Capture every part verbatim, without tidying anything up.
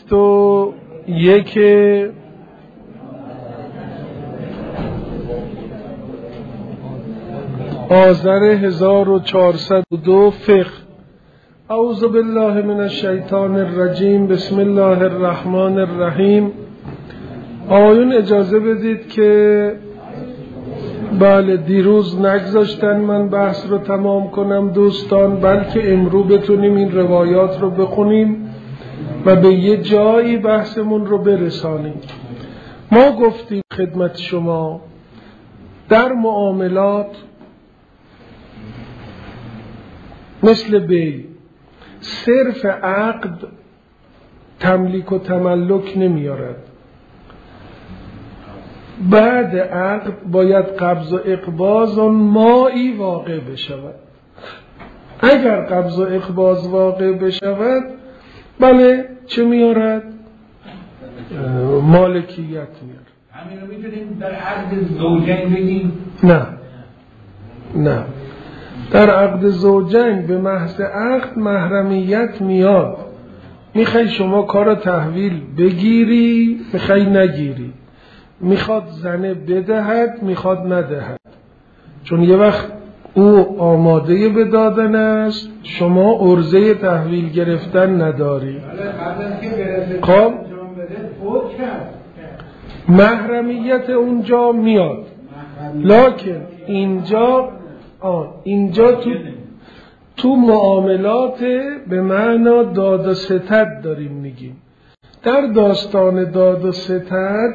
بیست و یک آذر هزار و چهارصد و دو فقه. اعوذ بالله من الشیطان الرجیم. بسم الله الرحمن الرحیم. آقایون اجازه بدید که بله دیروز نگذاشتن من بحث رو تمام کنم دوستان، بلکه امرو بتونیم این روایات رو بخونیم و به یه جایی بحثمون رو برسانیم. ما گفتیم خدمت شما در معاملات مثل بی صرف عقد تملیک و تملک نمیارد. بعد عقد باید قبض و اقباض آن مایی واقع بشود. اگر قبض و اقباض واقع بشود بله چه میارد؟ مالکیت میارد. همین رو میتونیم در عقد زوجین بگیم؟ نه نه در عقد زوجین به محض عقد محرمیت میاد. میخوای شما کار تحویل بگیری، میخوای نگیری، میخواد زنه بدهد، میخواد ندهد، چون یه وقت او آماده به دادن است، شما عرضه تحویل گرفتن نداری. خب محرمیت اونجا میاد، لکن اینجا آه اینجا تو تو معاملات به معنا داد و ستد داریم میگیم. در داستان داد و ستد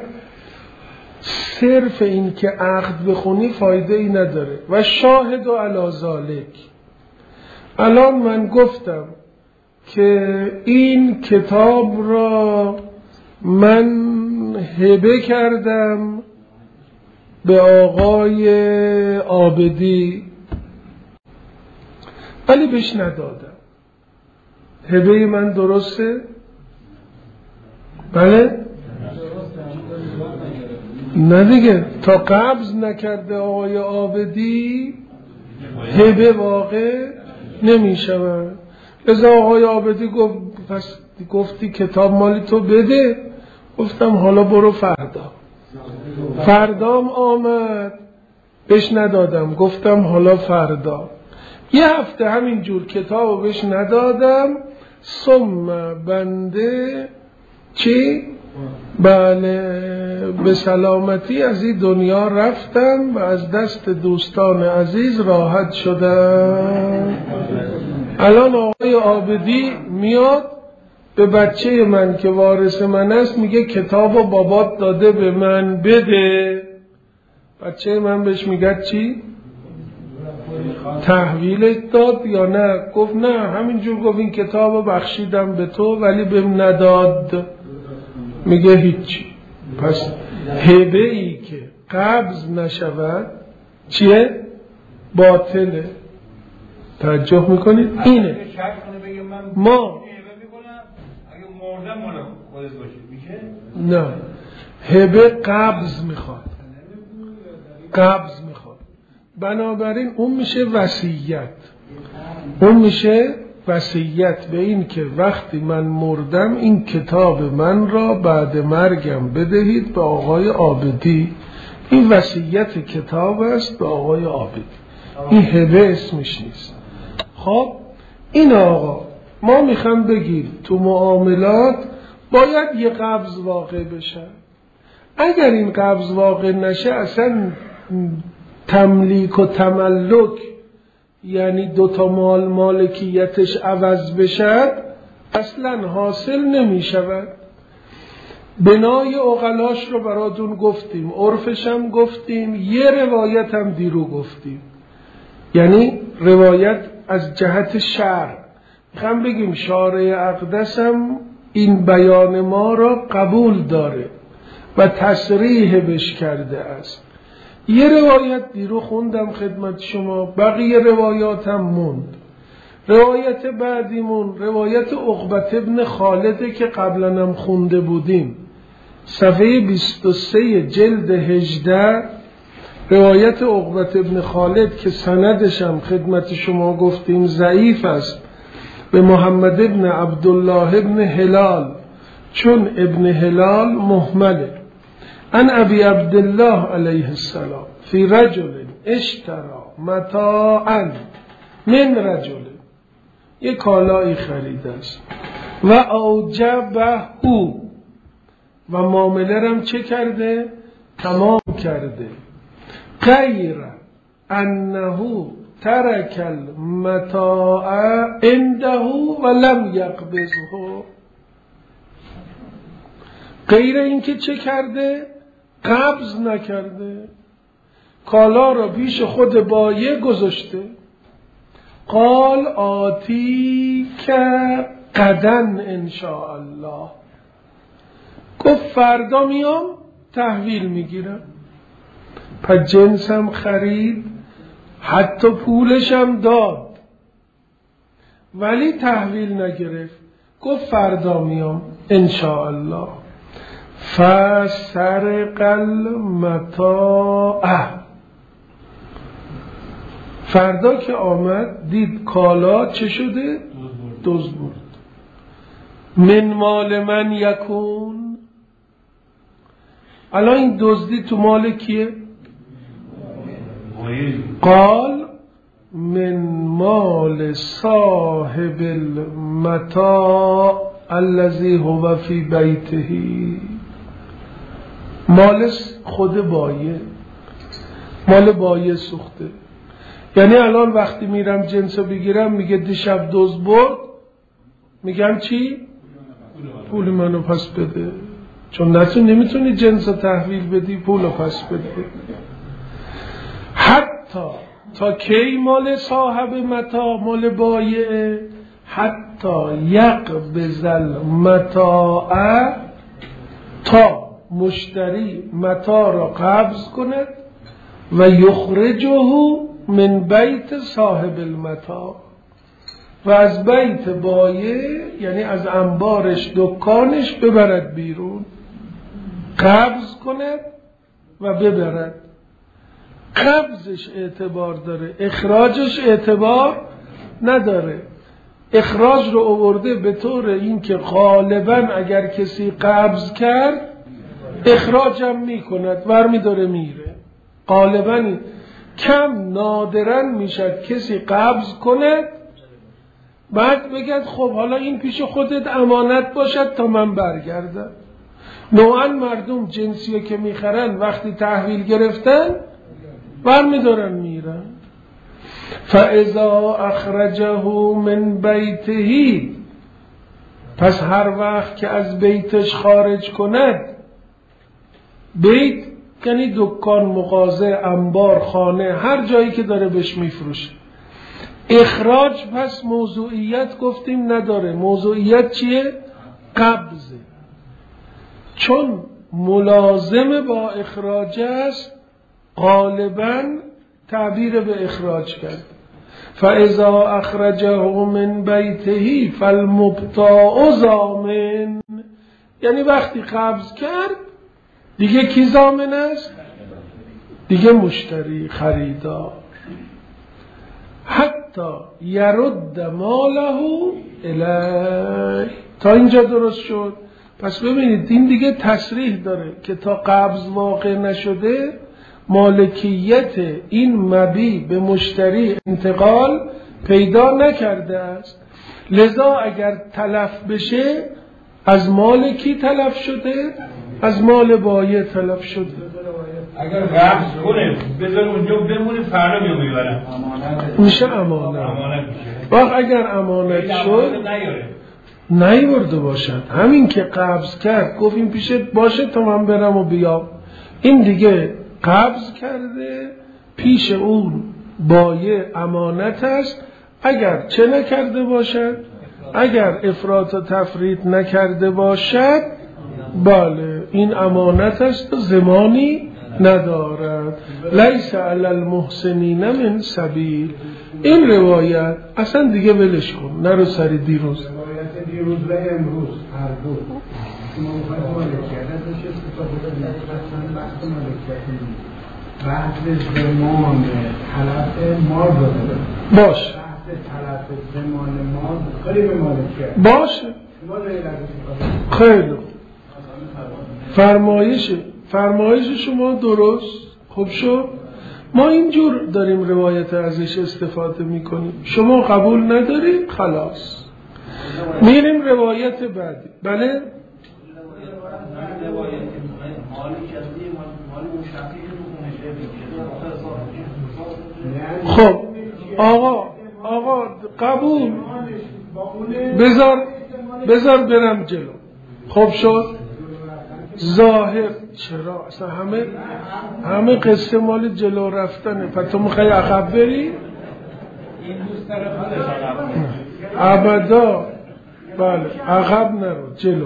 صرف این که عقد بخونی فایده ای نداره و شاهد و علی ذالک. الان من گفتم که این کتاب را من هبه کردم به آقای عابدی ولی بهش ندادم. هبه من درسته؟ بله؟ نه دیگه، تا قبض نکرده آقای عابدی هبه واقع نمی شود. لذا آقای عابدی گفت پس گفتی کتاب مالی تو بده. گفتم حالا برو فردا. فردام آمد بهش ندادم. گفتم حالا فردا. یه هفته همین جور کتابو بهش ندادم. ثم بنده چی؟ بله به سلامتی از این دنیا رفتم و از دست دوستان عزیز راحت شدم. الان آقای عابدی میاد به بچه من که وارث من است میگه کتابو بابات داده به من بده. بچه من بهش میگه چی؟ تحویلت داد یا نه؟ گفت نه همینجور گفت این کتابو بخشیدم به تو ولی بهم نداد. میگه هیچی. پس هبه ای که قبض نشود چیه؟ باطله. توجه میکنید؟ اینه ما نه هبه قبض میخواد، قبض میخواد. بنابراین اون میشه وصیت. اون میشه وصیت به این که وقتی من مردم این کتاب من را بعد مرگم بدهید به آقای عابدی. این وصیت کتاب است به آقای عابدی. این هبه اسمش نیست. خب این آقا ما میخوام بگیم تو معاملات باید یه قبض واقع بشه. اگر این قبض واقع نشه اصلا تملیک و تملک یعنی دوتا مال مالکیتش عوض بشد اصلا حاصل نمی شود. بنای عقلاش رو براتون گفتیم، عرفش هم گفتیم، یه روایت هم دیرو گفتیم، یعنی روایت از جهت شرع. میخوام بگیم شارع اقدس هم این بیان ما را قبول داره و تصریح بش کرده است. یه روایت دیرو خوندم خدمت شما، بقیه روایات هم موند. روایت بعدیمون روایت عقبة ابن خالده که قبلا هم خونده بودیم، صفحه بیست و سه جلد هجده. روایت عقبة ابن خالد که سندش هم خدمت شما گفتیم ضعیف است، به محمد ابن عبدالله ابن هلال چون ابن هلال مهمله. ان ابی عبدالله علیه السلام فی رجل اشترا متاعا من رجل، یک کالایی خریده است و اوجبه و معامله رم چه کرده؟ تمام کرده. غیر انه ترک المتاع عنده و لم یقبضه، غیر اینکه چه کرده؟ قبض نکرده، کالا را پیش خود بایع گذاشته. قال آتی که غدن انشاءالله، گفت فردا میام تحویل میگیرم. پس جنسم خرید، حتی پولشم داد، ولی تحویل نگرفت، گفت فردا میام انشاءالله. فسرق المتاع، فردا که آمد دید کالا چه شده؟ دزد برد. من مال من یکون، الان این دزدی تو مال کیه؟ قال من مال صاحب المتاع الذي هو فی بیته، مال خود بایع، مال بایع سوخته. یعنی الان وقتی میرم جنسو بگیرم میگه دیشب دزد برد، میگم چی؟ پول منو پس بده، چون نتون نمیتونی جنسو تحویل بدی، پولو پس بده. حتی تا کی مال صاحب متاع، مال بایع؟ حتی یقبض المتاع، تا مشتری متاع را قبض کند و یخرجه من بیت صاحب المتاع، و از بیت بایع یعنی از انبارش دکانش ببرد بیرون، قبض کند و ببرد. قبضش اعتبار داره، اخراجش اعتبار نداره. اخراج رو آورده به طور اینکه غالباً اگر کسی قبض کرد اخراجم میکند، ور میداره میره. غالباً کم نادراً میشد کسی قبض کند بعد بگد خب حالا این پیش خودت امانت باشد تا من برگردم. نوعاً مردم جنسیه که میخرن وقتی تحویل گرفتن ور میدارن میرن. فاذا اخرجه من بیته، پس هر وقت که از بیتش خارج کند، بیت یعنی دکان، مغازه، انبار، خانه، هر جایی که داره بهش میفروشه. اخراج پس موضوعیت گفتیم نداره. موضوعیت چیه؟ قبضه. چون ملازم با اخراج است غالباً تعبیر به اخراج کرد. فاذا اخرجه من بیته فالمبتاع ضامن، یعنی وقتی قبض کرد دیگه کی ضامن است؟ دیگه مشتری، خریدار. حتی یرد ماله الیه. تا اینجا درست شد؟ پس ببینید این دیگه تصریح داره که تا قبض واقع نشده مالکیت این مبیع به مشتری انتقال پیدا نکرده است. لذا اگر تلف بشه از مال کی تلف شده؟ از مال بایع تلف شده. اگر قبض کنه بذار اونجا بمونه، فردا میو میبرن، میشه امانت. امانت میشه. وقت اگر امانت شد نیورده باشد، همین که قبض کرد گفت این پیشت باشه تا من برم و بیام، این دیگه قبض کرده، پیش اون بایع امانت است. اگر چه نکرده باشد، اگر افراط و تفریط نکرده باشد، بله این امانت است و زمانی ندارد. لیس علی المحسنین من سبیل. این روایت اصلا دیگه ولش کن، نرو سری دیروز روایت دیروز و امروز هر دو ما مخواهی مالکیت داشت استفاده داریم. اصلا بحث مالکیت بحث زمان طلب مال داده باشه، بحث طلب زمان مال خیلی به مالکیت باشه. خیلی فرمایشه فرمایش شما درست. خب شو ما اینجور داریم روایت ازش استفاده میکنیم، شما قبول ندارید خلاص میریم روایت بعدی. بله خب آقا آقا قبول بذار بذار برم جلو. خب شد ظاهر چرا اصلا همه همه قصه مال جلو رفتنه، پس تو میخوای عقب بری؟ این دوست داره خودش عقب ابدا. بله عقب نرو جلو.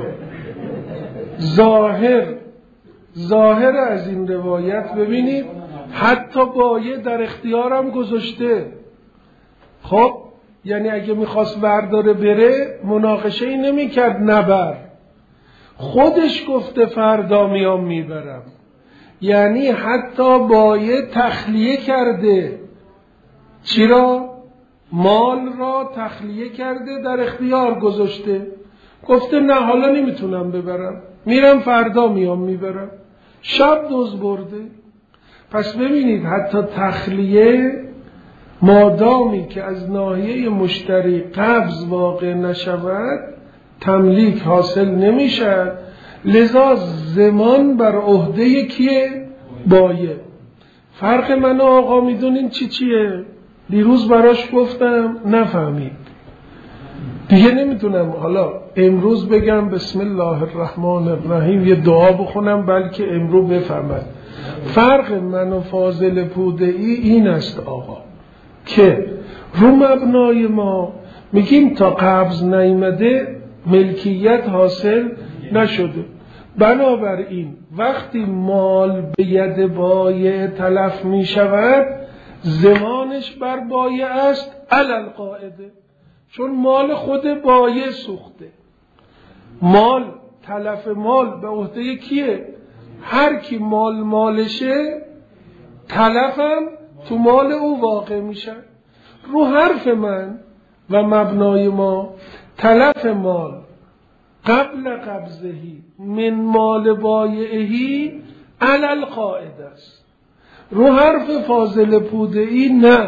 ظاهر ظاهر از این روایت ببینید حتی بایه در اختیارم گذاشته. خب یعنی اگه میخواست ورداره بره مناقشه ای نمی کرد نبر، خودش گفته فردا میام میبرم. یعنی حتی بایه تخلیه کرده. چی را؟ مال را تخلیه کرده در اختیار گذاشته، گفته نه حالا نمیتونم ببرم، میرم فردا میام میبرم. شب دوز برده. پس ببینید حتی تخلیه مادامی که از ناحیه مشتری قبض واقع نشود تملیک حاصل نمیشد، لذا ضمان بر عهده کیه؟ بایه. فرق من و آقا میدونین چی چیه؟ دیروز براش گفتم نفهمید دیگه نمیتونم حالا امروز بگم بسم الله الرحمن الرحیم یه دعا بخونم بلکه امروز بفهمد. فرق من و فاضل پوده‌ای این است آقا که رو مبنای ما میگیم تا قبض نیامده ملکیت حاصل نشده، بنابراین وقتی مال به ید بایع تلف می شود ضمانش بر بایع است علل قاعده، چون مال خود بایع سوخته. مال تلف مال به عهده کیه؟ هر کی مال مالشه تلفم تو مال او واقع میشه. رو حرف من و مبنای ما تلف مال قبل قبضهی من مال بایعهی علل قاعده است. رو حرف فاضل پوده‌ای نه،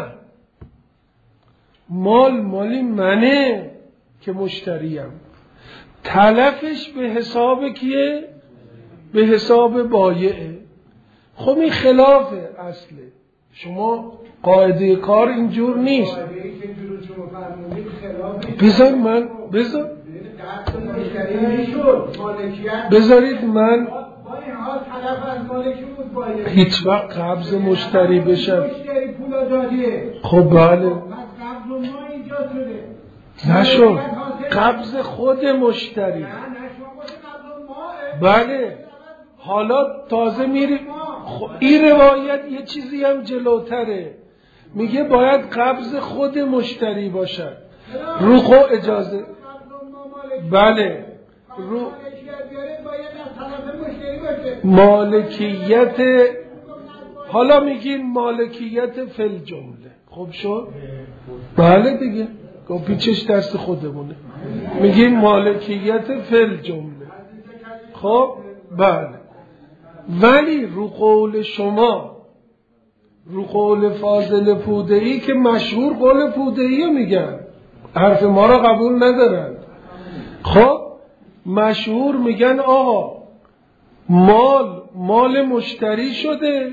مال مالی منه که مشتریم، تلفش به حساب کیه؟ به حساب بایعه. خب این خلاف اصله. شما قاعده کار اینجور نیست. بذار من بذار بذارید من هیچ وقت قبض مشتری بشم. خب بله نشد قبض خود مشتری. بله حالا تازه میری این روایت یه چیزی هم جلوتره، میگه باید قبض خود مشتری باشد. روخو اجازه بله رو مالکیت، حالا میگیم مالکیت فل جمله. خب شد بله دیگه گو پیچش دست خودمونه، میگیم مالکیت فل جمله. خب بله ولی رو قول شما، رو قول فاضل پوده‌ای که مشهور قول پوده‌ای میگن، حرف ما را قبول ندارن. خب مشهور میگن آقا مال مال مشتری شده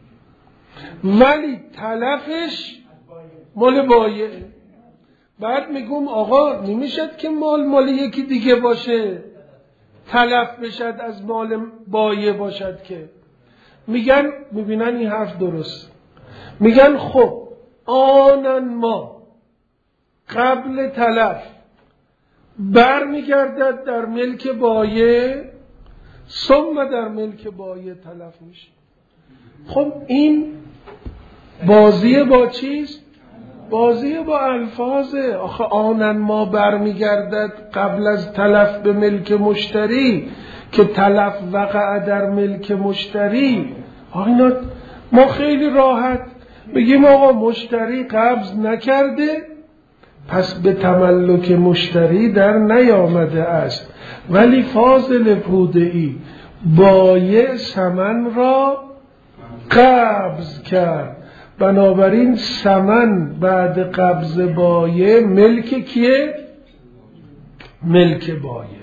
ولی تلفش مال بایع. بعد میگم آقا نمیشد که مال مال یکی دیگه باشه تلف بشد از مال بایع باشد که. میگن میبینن این حرف درست، میگن خب آنن ما قبل تلف بر میگردد در ملک بایع، ثم در ملک بایع تلف میشه. خب این بازی با چیست؟ بازی با الفاظه. آخه آنن ما بر میگردد قبل از تلف به ملک مشتری که تلف وقع در ملک مشتری. آینا ما خیلی راحت بگیم آقا مشتری قبض نکرده پس به تملک مشتری در نیامده است. ولی فاضل پوده‌ای بایع ثمن را قبض کرد، بنابراین ثمن بعد قبض بایع ملک کیه؟ ملک بایع.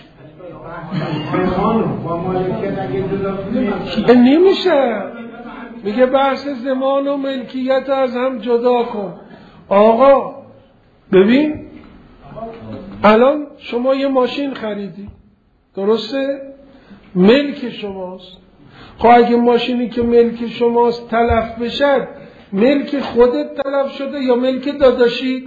نمیشه، میگه بحث زمان و ملکیت از هم جدا کن. آقا ببین الان شما یه ماشین خریدی، درسته؟ ملک شماست. خب اگه ماشینی که ملک شماست تلف بشد، ملک خودت تلف شده یا ملک داداشی؟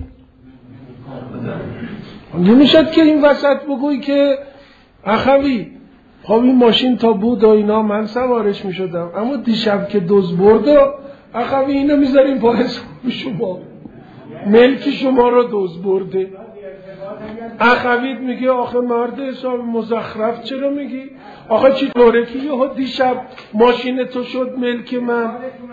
نمیشد که این وسط بگوی که اخوی خب این ماشین تا بود و اینا من سوارش میشدم، اما دیشب که دزد برد و اخوی اینو میذاریم پای حساب شما، ملک شما رو دزد برده. اخویت میگه آخه مرد حساب مزخرف چرا میگی؟ آخه چی طوره که یه دیشب ماشین تو شد ملک من؟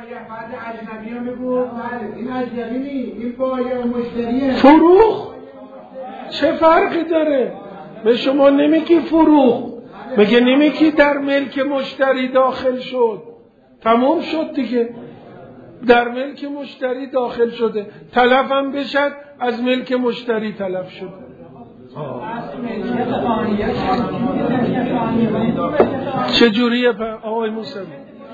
فروخ چه فرقی داره؟ به شما نمیگی فروخ، میگه نمیگی در ملک مشتری داخل شد، تمام شد دیگه، در ملک مشتری داخل شده، تلف هم بشد از ملک مشتری تلف شده. چجوریه آقای موسوی؟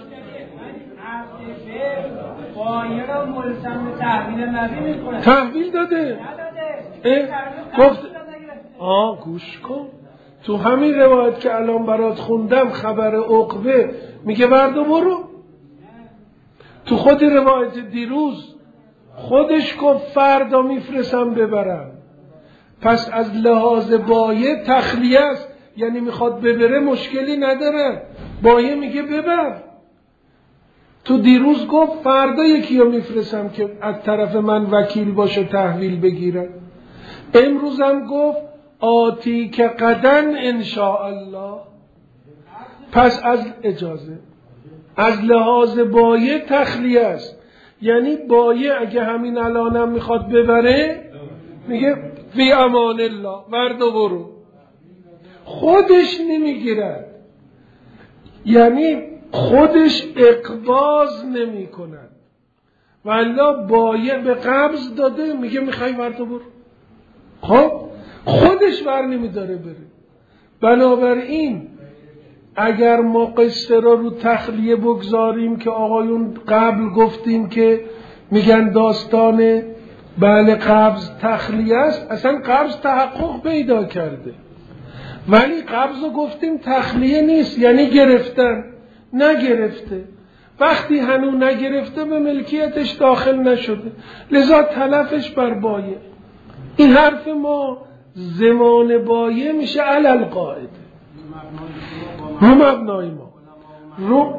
تحویل داده؟ گفت آه گوش کن، تو همین روایت که الان برات خوندم خبر عقبه میگه بردو برو. تو خود روایت دیروز خودش گفت فردا میفرستم ببرم. پس از لحاظ بایع تخلیه است، یعنی میخواد ببره مشکلی نداره، بایع میگه ببر. تو دیروز گفت فردا یکی رو میفرستم که از طرف من وکیل باشه تحویل بگیره. امروز هم گفت آتی که قدن انشاءالله. پس از اجازه از لحاظ بایع تخلیه است، یعنی بایع اگه همین الانم میخواد ببره میگه فی امان الله ورد و برو، خودش نمیگیرد، یعنی خودش اقباض نمی کند. والله بایع به قبض داده میگه میخوای ورد و برو، خب خودش ور نمیداره بره. بنابراین اگر ما قصه را رو تخلیه بگذاریم که آقایون قبل گفتیم که میگن داستان بله قبض تخلیه است، اصلا قبض تحقق پیدا کرده، ولی قبض رو گفتیم تخلیه نیست، یعنی گرفتن، نگرفته. وقتی هنوز نگرفته به ملکیتش داخل نشده، لذا تلفش بر بایع. این حرف ما زمان بایع میشه علل قاعده رو مبنای ما رو.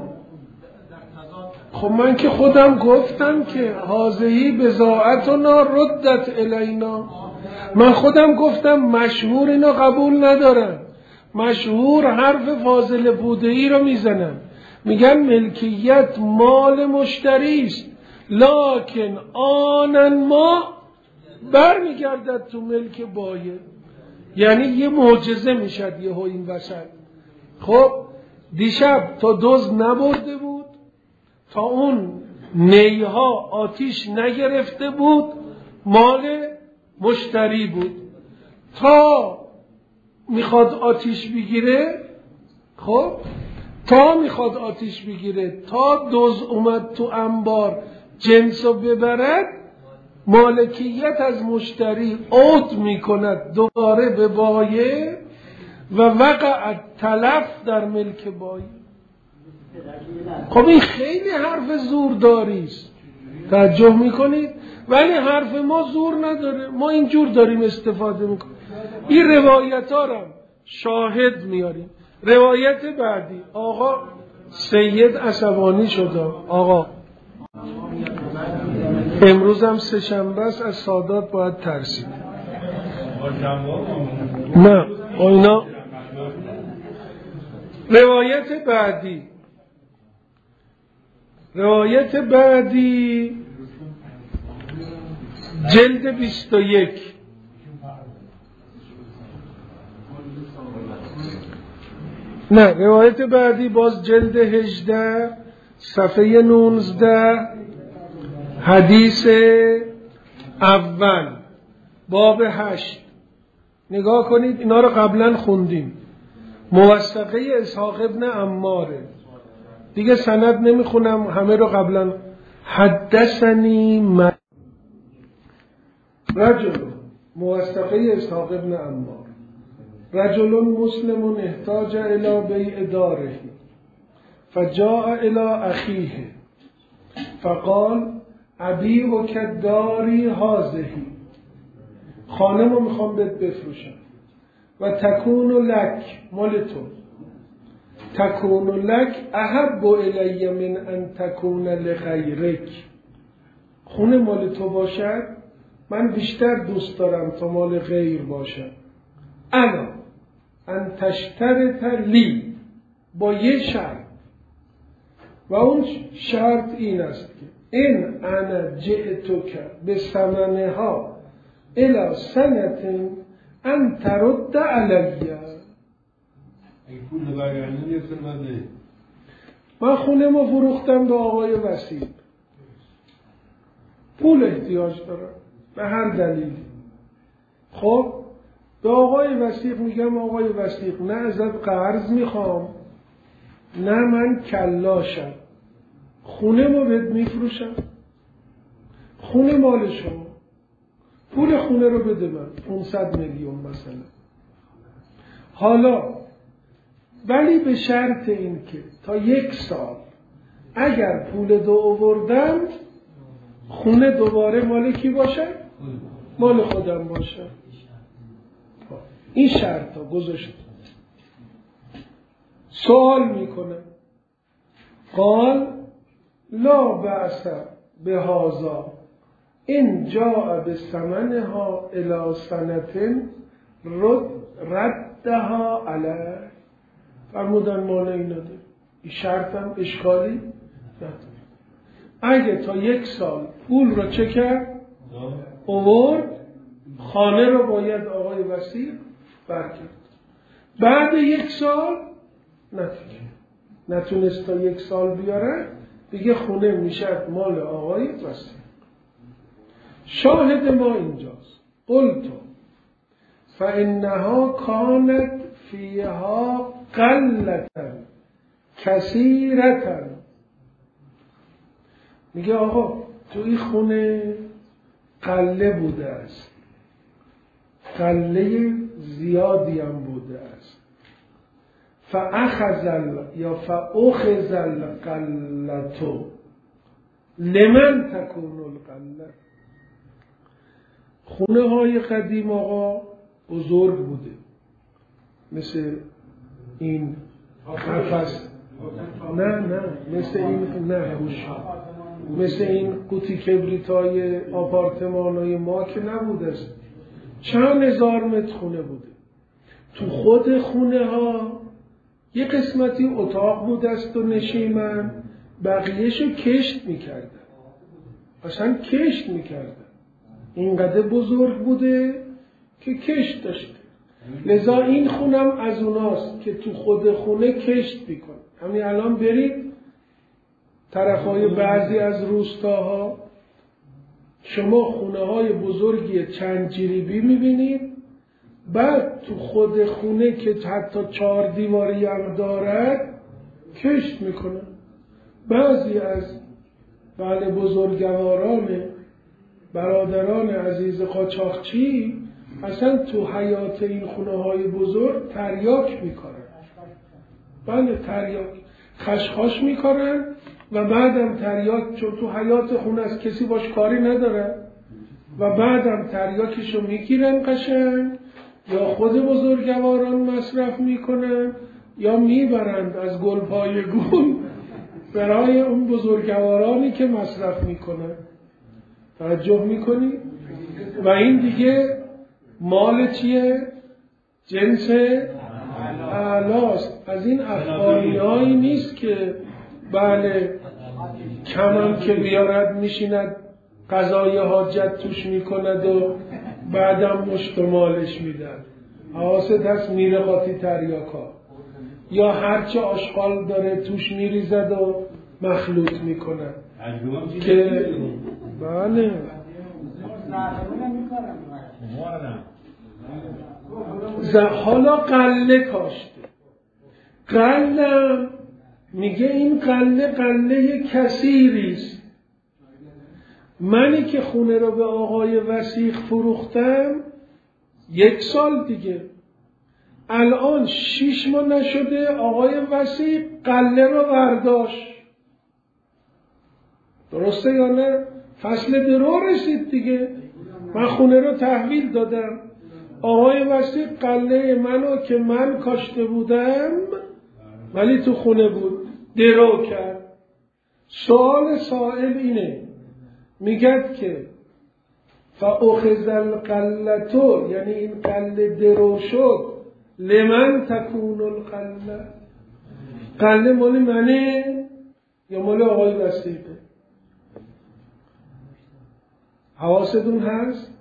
خب من که خودم گفتم که هازهی بضاعتنا ردت الینا، من خودم گفتم مشهور اینو قبول ندارن، مشهور حرف فاضل بوده‌ای رو میزنن، میگن ملکیت مال مشتری است، لکن آنن ما برمیگردد تو ملک بایع. یعنی یه معجزه میشد یهو این وسط. خب دیشب تا دزد نبرده بود، تا اون نیها آتیش نگرفته بود، مال مشتری بود، تا میخواد آتیش بگیره، خب تا میخواد آتیش بگیره تا دزد اومد تو انبار جنسو ببرد، مالکیت از مشتری عود میکند دوباره به بایع و وقع تلف در ملک بایع. خب این خیلی حرف زورداری است، توجه میکنید؟ ولی حرف ما زور نداره، ما اینجور داریم استفاده میکنیم. این روایت ها را شاهد میاریم. روایت بعدی، آقا سید عصبانی شده، آقا امروز هم سه شنبه است، از سادات باید ترسید. نه اینا. روایت بعدی، روایت بعدی جلد بیست و یک. نه، روایت بعدی باز جلد هجده صفحه نوزده حدیث اول باب هشت. نگاه کنید، اینا رو قبلا خوندیم. موثقه اسحاق ابن عماره دیگه، سند نمیخونم، همه رو قبلا. حدثنی من رجل، موثقه اسحاق ابن عمار، رجل مسلم احتاج الى بیع داره فجاء الى اخیه فقال ابیعک داری هذه، خانه‌مو میخوام بهت بفروشم، و تکون لک، مال تو، تکون لک احب الی من ان تکون لغیرک، خونه مال تو باشد من بیشتر دوست دارم تا مال غیر باشد. انا ان تشترط لی، با یه شرط، و اون شرط این است که این انا جئتک بثمنها الی سنت ان ترد علیه. من خونه ما فروختم به آقای وسیق، پول احتیاج دارم به هر دلیلی. خب به آقای وسیق میگم آقای وسیق نه ازت قرض میخوام نه من کلاشم، خونه ما بهت میفروشم، خونه مال شما، پول خونه رو بده من، پانصد میلیون مثلا. حالا ولی به شرط این که تا یک سال اگر پول دو آوردم خونه دوباره مال کی باشه؟ مال خودم باشه. این شرط ها گذاشت. سوال میکنه قال لا بأس بهذا این جاء بثمنها الی سنت رد ردها علیه. فرمودن مانعی نداره، این شرط هم اشکالی نداره. اگه تا یک سال پول رو چه کرد؟ آورد، خانه رو باید آقای وسیق برگرد. بعد یک سال نتونست نتونست تا یک سال بیاره دیگه خونه میشه مال آقای وسیق. شاهد ما اینجاست. قلتو فانها کانت فیها قلتا کثیرتا، میگه آقا تو این خونه قله بوده است، قله زیادی هم بوده است. فاخذل یا فاخذ القلتو لمن تکون القله. خونه های قدیم آقا بزرگ بوده، مثل این قفس، نه نه مثل این، نه گوش، مثل این قوطی کبریت های آپارتمان های ما که نبوده است، چند هزار متر خونه بوده. تو خود خونه ها یه قسمتی اتاق بوده است و نشیمن، بقیهشو کشت میکردن، اصلا کشت میکردن، اینقدر بزرگ بوده که کشت داشته. لذا این خونم از اوناست که تو خود خونه کشت میکنه. همین الان برید طرفای بعضی از روستاها شما خونه های بزرگی چند جریبی میبینید، بعد تو خود خونه که حتی چهار دیواری هم دارد کشت میکنه. بعضی از بله بزرگواران برادران عزیز قاچاقچی اصلا تو حیات این خونه های بزرگ تریاک میکنن، بله تریاک خشخاش میکنن و بعدم تریاک، چون تو حیات خونه از کسی باش کاری نداره، و بعدم تریاکشو میگیرن قشنگ، یا خود بزرگواران مصرف میکنن یا میبرند از گلپای گون برای اون بزرگوارانی که مصرف میکنن. توجه میکنی؟ و این دیگه مال چیه؟ جنس اعلاست. از این افغانی هایی نیست که بله کمم که بیارد میشیند قضای حاجت توش میکند و بعدم مشت و مالش میدن. حواست هست میره قاطی تریاکا، یا هرچه آشغال داره توش میریزد و مخلوط میکنن که بله. حالا قله کاشته، قله میگه این قله قله کثیریست. منی که خونه رو به آقای وثیق فروختم یک سال دیگه، الان شیش ماه نشده آقای وثیق قله رو برداشت. درسته یا نه؟ فصل درو رسید دیگه، من خونه رو تحویل دادم، آقای وثیق قله منو که من کاشته بودم ولی تو خونه بود درو کرد. سوال سائل اینه، میگد که فاخذ القلتو، یعنی این قله درو شد، لمن تکون القله، قله مال منه یا مال آقای وثیقه؟ حواستون هست؟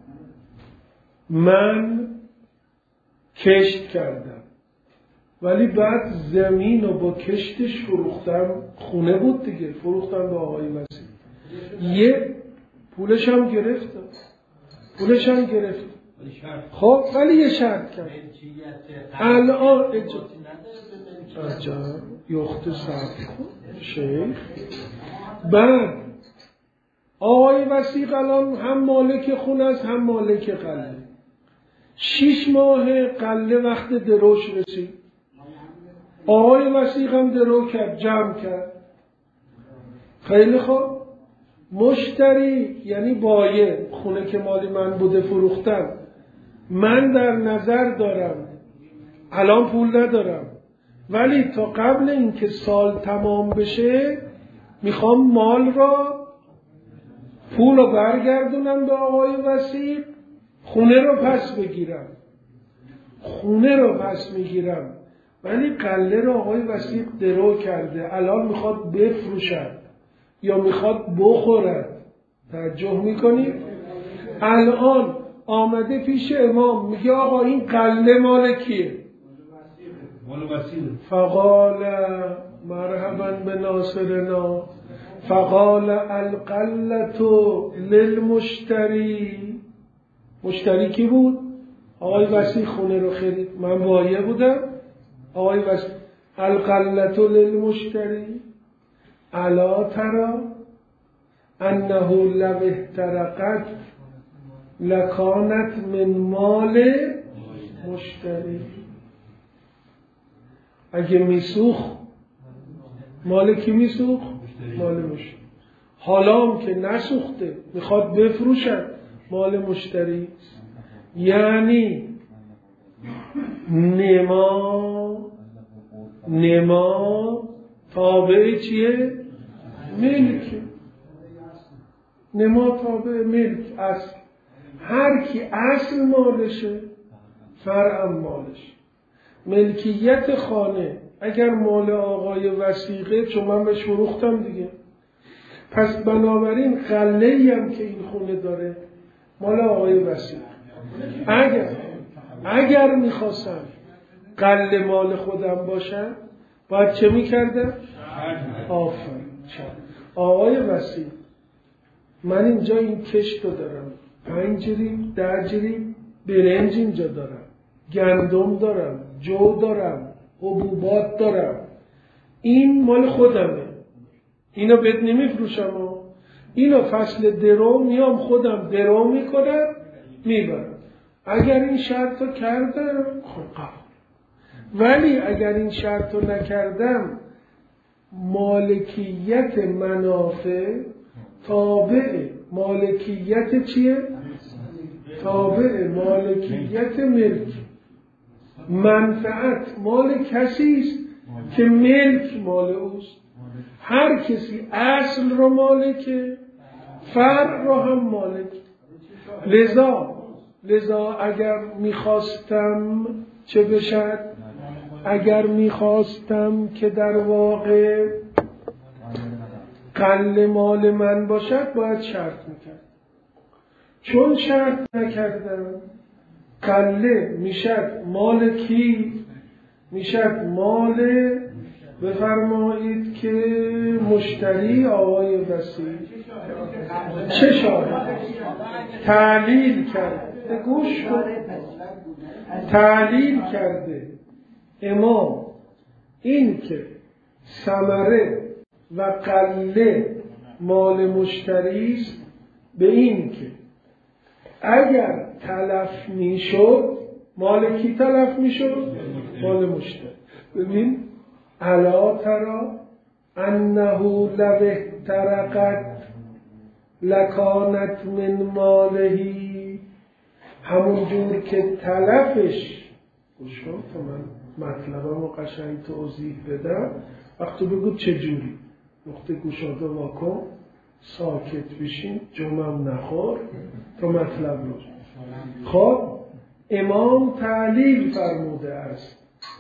من کشت کردم ولی بعد زمین رو با کشتش فروختم، خونه بود دیگه، فروختم به آقای وثیق. یه پولش هم گرفتم، پولش هم گرفت. خب ولی یه شرط کرد، الان اجازه یخت صرف شیخ، بعد آقای وثیق الان هم مالک خونه است هم مالک قله. شیش ماه قله وقت دروش رسید، آقای وثیق هم درو کرد، جمع کرد. خیلی خوب، مشتری یعنی بایع، خونه که مالی من بوده فروختم، من در نظر دارم الان پول ندارم ولی تا قبل اینکه سال تمام بشه میخوام مال را، پول رو برگردونم به آقای وثیق، خونه رو پس بگیرم، خونه رو پس میگیرم ولی قله رو آقای وثیق درو کرده، الان میخواد بفروشد یا میخواد بخورد. توجه میکنید؟ الان آمده پیش امام میگه آقا این قله مال کیه؟ مال وثیق. فقال مرحبا بناصرنا، فقال القلة للمشتری. مشتری کی بود؟ آقای وثیق خونه رو خرید، من بایع بودم، آقای وثیق. القلة للمشتری الا ترى انه لو احترقت لکانت من مال مشتری. اگه میسوخ مال کی میسوخ؟ مال مشتری. حالا هم که نسوخته میخواد بفروشد، مال مشتری. یعنی نما نما تابع چیه؟ ملک. نما تابع ملک، اصل. هر کی اصل مالشه فرعم مالش. ملکیت خانه اگر مال آقای وثیقه، چون من بهش فروختم دیگه، پس بنابراین قله‌ای هم که این خونه داره مال آقای وثیق. اگر اگر میخواستم قله مال خودم باشم باید چه میکردم؟ آفرین. آقای وثیق، من اینجا این کشت رو دارم، پنج جریب ده جریب برنج اینجا دارم، گندم دارم، جو دارم، حبوبات دارم، این مال خودمه، اینو بهت نمیفروشم، اینو فصل درو میام خودم درو میکنم میبرم. اگر این شرط رو کردم خب قبول، ولی اگر این شرط رو نکردم مالکیت منافع تابع مالکیت چیه؟ تابع مالکیت ملک. منفعت مال کسی است که ملک مال اوست. هر کسی اصل رو مالکه، فرع رو هم مالک. لذا لذا اگر میخواستم چه بشد؟ اگر میخواستم که در واقع قله مال من باشد باید شرط میکرد. چون شرط نکردن قله میشد مال کی؟ میشد مال بفرمایید که مشتری آقای وسیع. چه شاهد؟ تعلیل کرده، گوش کن، تعلیل کرده امام این که ثمره و قله مال مشتری است به این که اگر تلف میشد مال کی تلف میشد؟ مال مشتری. ببین الا ترى انه لو احترقت لکانت من ماله، همون جور که تلفش گوش کن تا من مطلبم رو قشنگ توضیح بدم. وقتی بگو چجوری نقطه گوشاده واکن ساکت بشین جمعم نخور تا مطلب رو. خب امام تعلیل فرموده است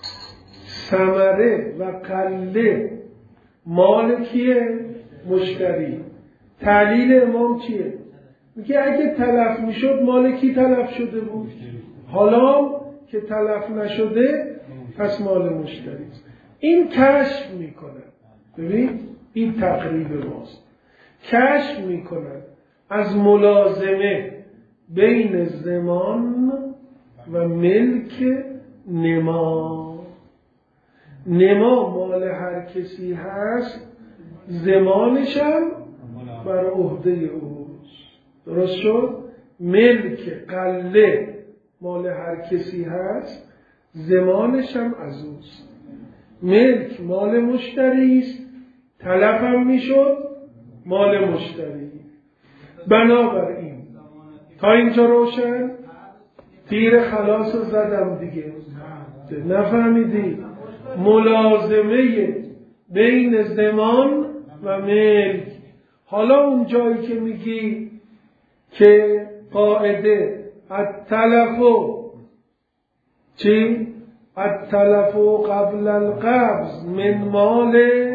ثمره و قله مال کیه؟ مشتری. تعلیل امام چیه؟ میگه اگه تلف میشد مال کی تلف شده بود؟ حالا که تلف نشده پس مال مشتری است. این کشف میکنه. ببین این تقریب ماست. کشف میکنه از ملازمه بین زمان و ملک نما. نما مال هر کسی هست، زمانش هم بر عهده اوست. درست شد؟ ملک قله مال هر کسی هست، زمانش هم از اوست. ملک مال مشتری است، تلف هم میشد مال مشتری. بنابراین تا اینجا روشن؟ تیر خلاص رو زدم دیگه، نفهمیدی؟ ملازمه بین زمان و ملک. حالا اون جایی که میگی که قاعده التلفو چی؟ التلفو قبل القبض من مال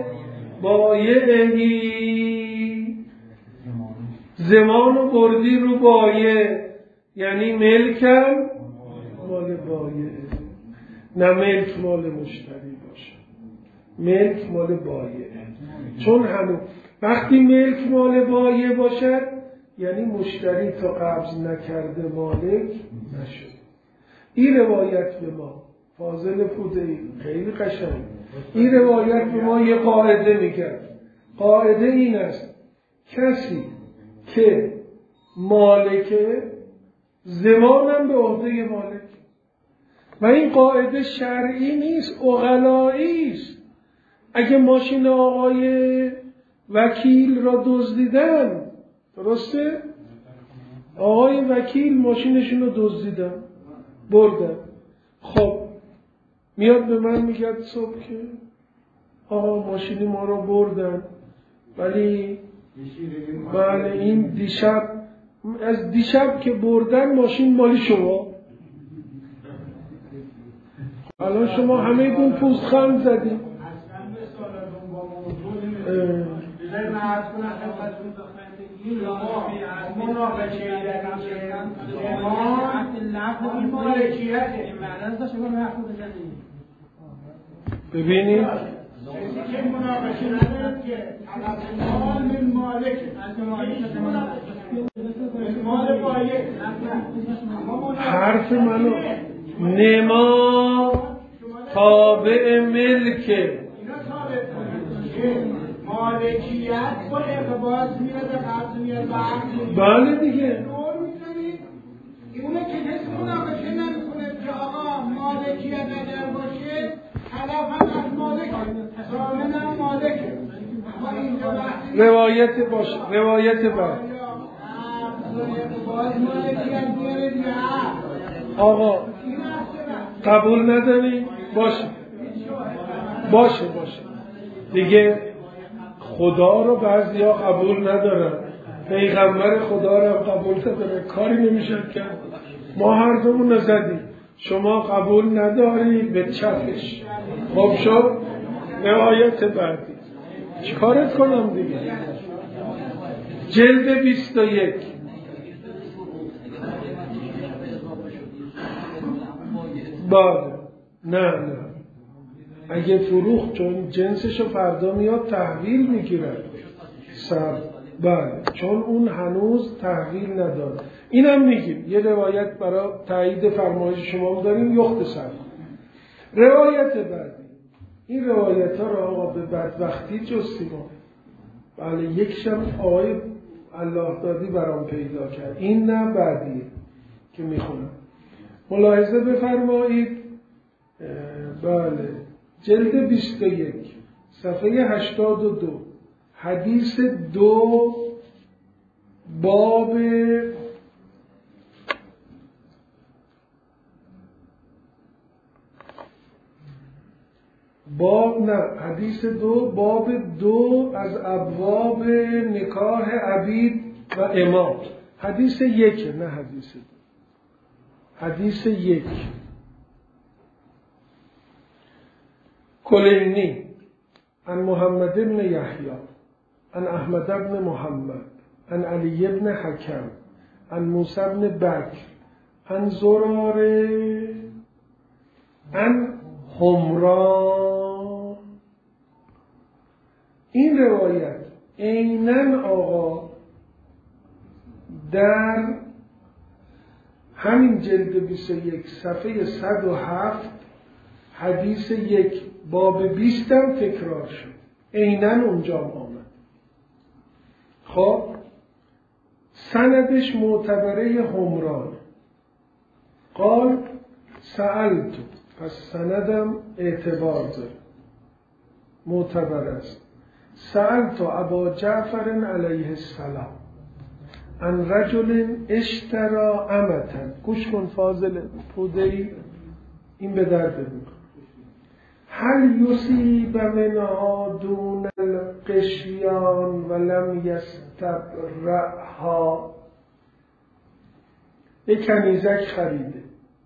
بایعی، زمانو بردی رو بایع، یعنی ملکم مال بایع، نه ملک مال مشتری باشه، ملک مال بایع. چون هنوز وقتی ملک مال بایع باشد یعنی مشتری تا قبض نکرده مالک نشد. این روایت به ما فاضل پوده‌ای خیلی قشنگ، این روایت به ما یه قاعده میگه. قاعده این است کسی که مالکه زمانم به عهده مالک، و این قاعده شرعی نیست، عقلایی است. اگه ماشین آقای وکیل را دزدیدن، درسته؟ آقای وکیل ماشینشون رو دزدیدن بردن، خب میاد به من میگه صبح که آقا ماشین ما رو بردن ولی بله این دیشب از دیشب که بردن ماشین مالی شما. الان شما همه گون پوزخند زدید. ببینید حرف منو نما تابع ملکه، مالکیت با ارتباط میاد به قبض میاد به عقد. بله دیگه اونه که کسی مناقشه نمیکنه که آقا مالکیت اگر باشه طرف هم از مالک ضامن هم مالکه. اما اینجا وقتی روایت باشه روایت بعد باز مالکیت میاره دیگه آقا قبول نداری؟ باشه باشه باشه دیگه. خدا رو بعضی ها قبول ندارن، پیغمبر خدا رو قبول نداره، کاری نمیشه کرد. ما هر دومون نزدیم، شما قبول نداری به چپش. خب شد روایت بعدی چیکارت کنم دیگه؟ جلد بیست و یک بله نه نه اگه فروخت چون جنسشو فردا میاد تحویل میگیره سر بله چون اون هنوز تحویل نداره. اینم میگیم یه روایت برای تایید فرمایش شما داریم یخت سر. روایت بعدی این روایت ها رو آقا به بدبختی جستیم. بله یکشم آقای الله دادی برام پیدا کرد این نه بعدیه که میخونم ملاحظه بفرمایید. بله جلد بیست و یک صفحه هشتاد و دو حدیث دو باب باب نه حدیث دو باب دو از ابواب نکاح عبید و امام. حدیث یک نه حدیث دو حدیث یک. کلینی عن محمد بن یحیی عن احمد بن محمد عن علی بن حکم عن موسی بن بکر عن زراره عن حمران. این روایت عیناً آقا در همین جلد بیست و یک صفحه صد و هفت حدیث یک باب بیست هم تکرار شد عیناً اونجا آمد. خب سندش معتبره حمران قال سألت پس سندم اعتبار داره معتبر است. سألت ابا جعفر علیه السلام عن رجل اشترا امتن. گوش کن فاضل پودهی این به درد میخوره. هل یصیب منها دون القشیان ولم یستبرعها. یک کنیزک خریده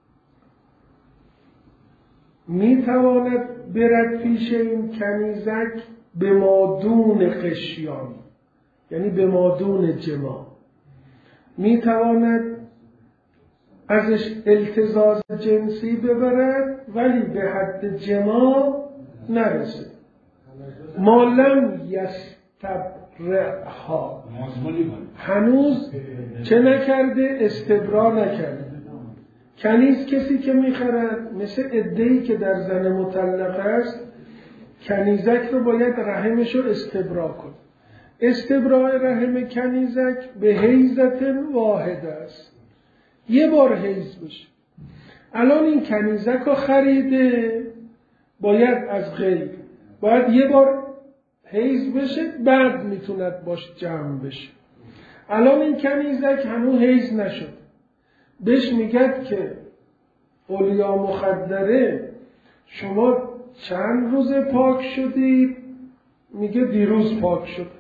میتواند برد پیش این کنیزک به مادون قشیان یعنی به مادون جما میتواند ازش التزاز جنسی ببرد ولی به حد جما نرسه. ما لم یستبرعها هنوز چه نکرده استبرا نکرده. کنیز کسی که میخرد مثل عده‌ای که در زن مطلقه است کنیزک رو باید رحمش رو استبرا کن. استبراء رحم کنیزک به حیزت واحد است یه بار حیز بشه. الان این کنیزک رو خریده باید از غیر باید یه بار حیز بشه بعد میتوند باش جمع بشه. الان این کنیزک هنوز حیز نشد بهش میگد که اولیا مخدره شما چند روز پاک شدید؟ میگه دیروز پاک شد.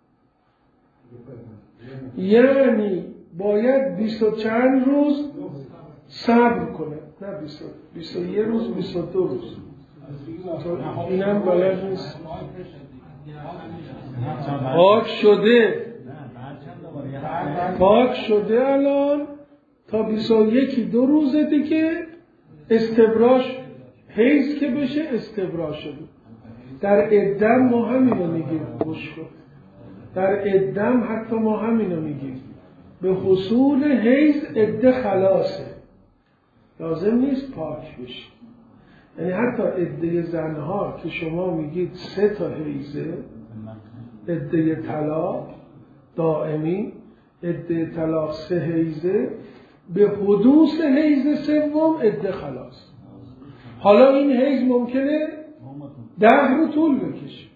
یعنی باید بیست و چند روز صبر کنه نه بیست بیست و یک روز بیست و دو روز اینم بلد نیست. پاک شده پاک شده الان تا بیست و یک دو روز دیگه استبراش حیز که بشه استبرا شده. در عدم ما همینو میگیم گوش کن. در عدم حتی ما همینو میگیم به حصول حیز عده خلاصه لازم نیست پاک بشه. یعنی حتی عده زنها که شما میگید سه تا حیزه عده طلاق دائمی عده طلاق سه حیزه به حدوث حیز سوم عده خلاص. حالا این حیز ممکنه ده رو طول بکشه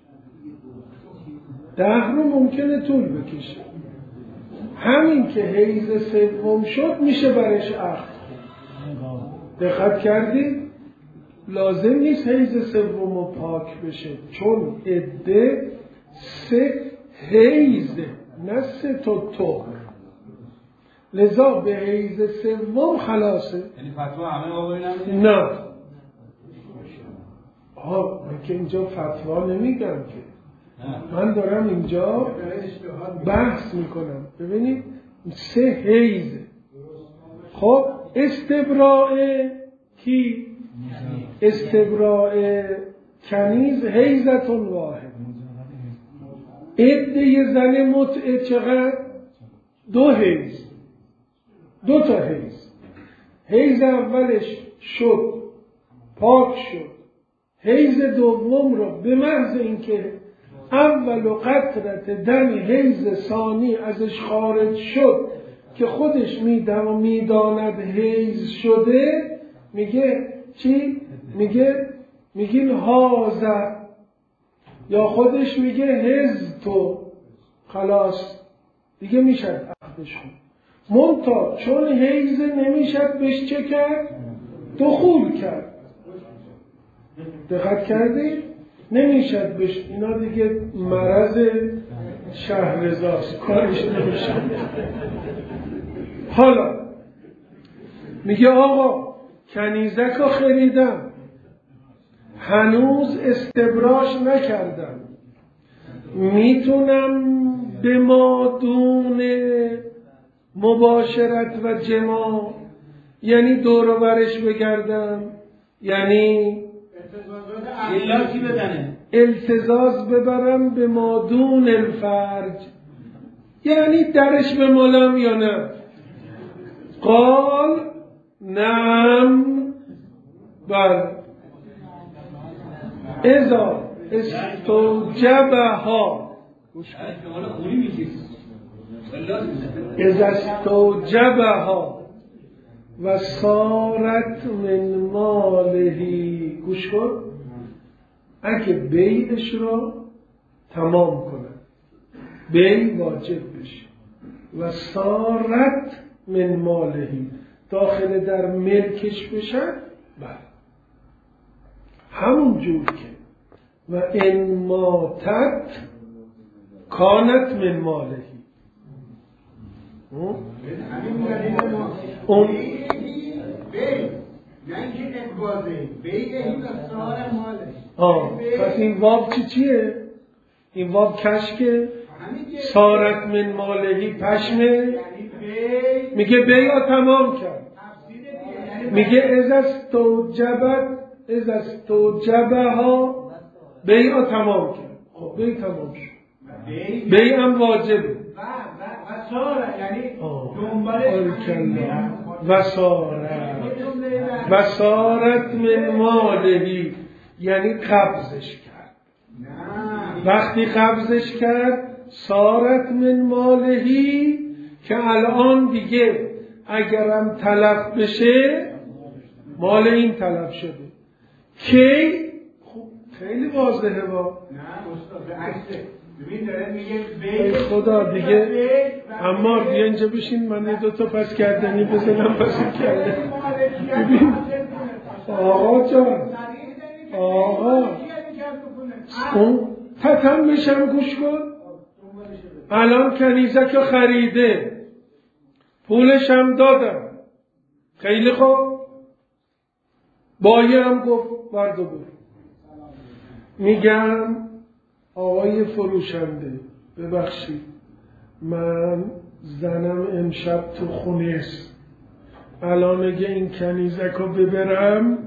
ده رو ممکنه طول بکشه. همین که حیز سوم شد میشه برش عقد. دقت کردید؟ لازم نیست حیز سوم رو پاک بشه چون عده سه حیزه نه سه تا طهر لذا به حیز سوم خلاصه. یعنی فتوا همه آقایی نمیدید؟ نه آه من که اینجا فتوا نمیگم که من دارم اینجا بحث میکنم. ببینید سه حیزه. خب استبراء کی استبراء کنیز حیزت واحد. عده زن متعه چقدر؟ دو حیز، دو تا حیز. حیز اولش شد پاک شد، حیز دوم رو به محض اینکه اول و قطرت دم حیز ثانی ازش خارج شد که خودش میداند حیز شده، میگه چی؟ میگه میگین هازه، یا خودش میگه حیز تو، خلاص دیگه میشد عقدشون. منتها چون حیز نمیشد بهش چه کرد؟ دخول کرد. دقت کردی؟ نمیشد بهش، اینا دیگه مرض شهرزاست، کارش نمیشه. حالا میگه آقا کنیزک رو خریدم، هنوز استبراش نکردم، میتونم به ما دون مباشرت و جماع، یعنی دور و برش بگردم، یعنی التزاز ببرم به ما دون الفرج، یعنی درش بمالم یا نه؟ قال نعم بل اذا استوجبها، اذا استوجبها و صارت من مالهی، گوش کن، اگه بیعش را تمام کنه، بیع واجب بشه، و صارت من مالهی داخل در ملکش بشن، بله همون جور که و ان ماتت کانت من مالهی. اون آه پس این واب چی چیه؟ این واب کشکه، صارت من مالهی پشمه، میگه بیع تمام کرد، میگه از استوجبت از استوجبها بیع تمام کرد. خب بیع تمام شد، بیع هم واجبه و ساره، یعنی دنبالش و ساره و سارت من مالهی، یعنی قبضش کرد. وقتی قبضش کرد سارت من مالهی، که الان دیگه اگرم تلف بشه مال این تلف شده. کی؟ خب خیلی واضحه با نه استاد عکسه ببین داره میگه خدا دیگه. اما بیا اینجا بشین، من دو تا پس کردنی بزنم پس کرده. ببین آقا جان، آقا اون تتم میشم، گوش کن. الان کنیزک رو خریده، پولش هم دادم، خیلی خوب، بایه هم گفت بردو برو. میگم آقای فروشنده ببخشید، من زنم امشب تو خونه است، الان اگه این کنیزک رو ببرم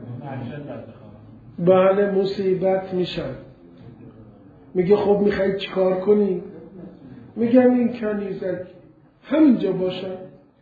بله مصیبت میشن. میگه خب میخوایی چیکار کنی؟ میگم این کنیزک همینجا باشه،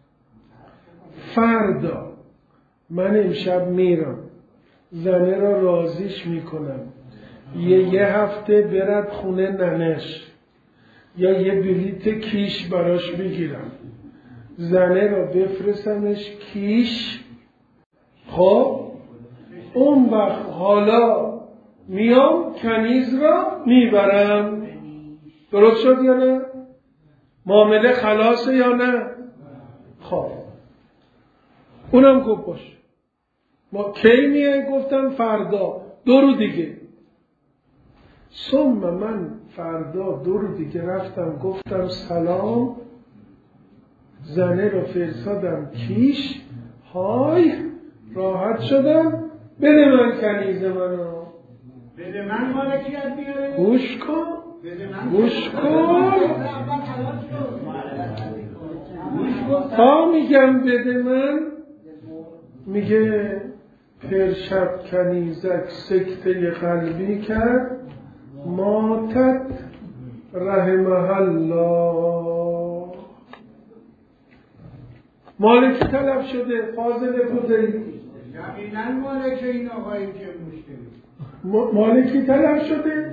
فردا من امشب میرم زنه را راضیش میکنم یه یه هفته برد خونه ننش، یا یه بلیت کیش براش بگیرم، زنه را بفرستمش کیش. خب اون وقت حالا میام کنیز را میبرم. درست شد یا نه؟ معامله خلاصه یا نه؟ خب اونم گفت باشه. ما کی میای؟ گفتم فردا، دو رو دیگه. ثم من فردا دو رو دیگه رفتم گفتم سلام، زنه رو فرستادم کیش، های راحت شدم، بده من کنیز منو، بده من مالکیت بیاره، گوش کن گوش کن تا میگم بده من، میگه پرشب کنیزک سکته قلبی کرد، ماتت رحمه الله. مالکی طلب شده، فاضل فوزه‌ای. یقینا مالک این آقایی که مشتری مالکی طلب شده.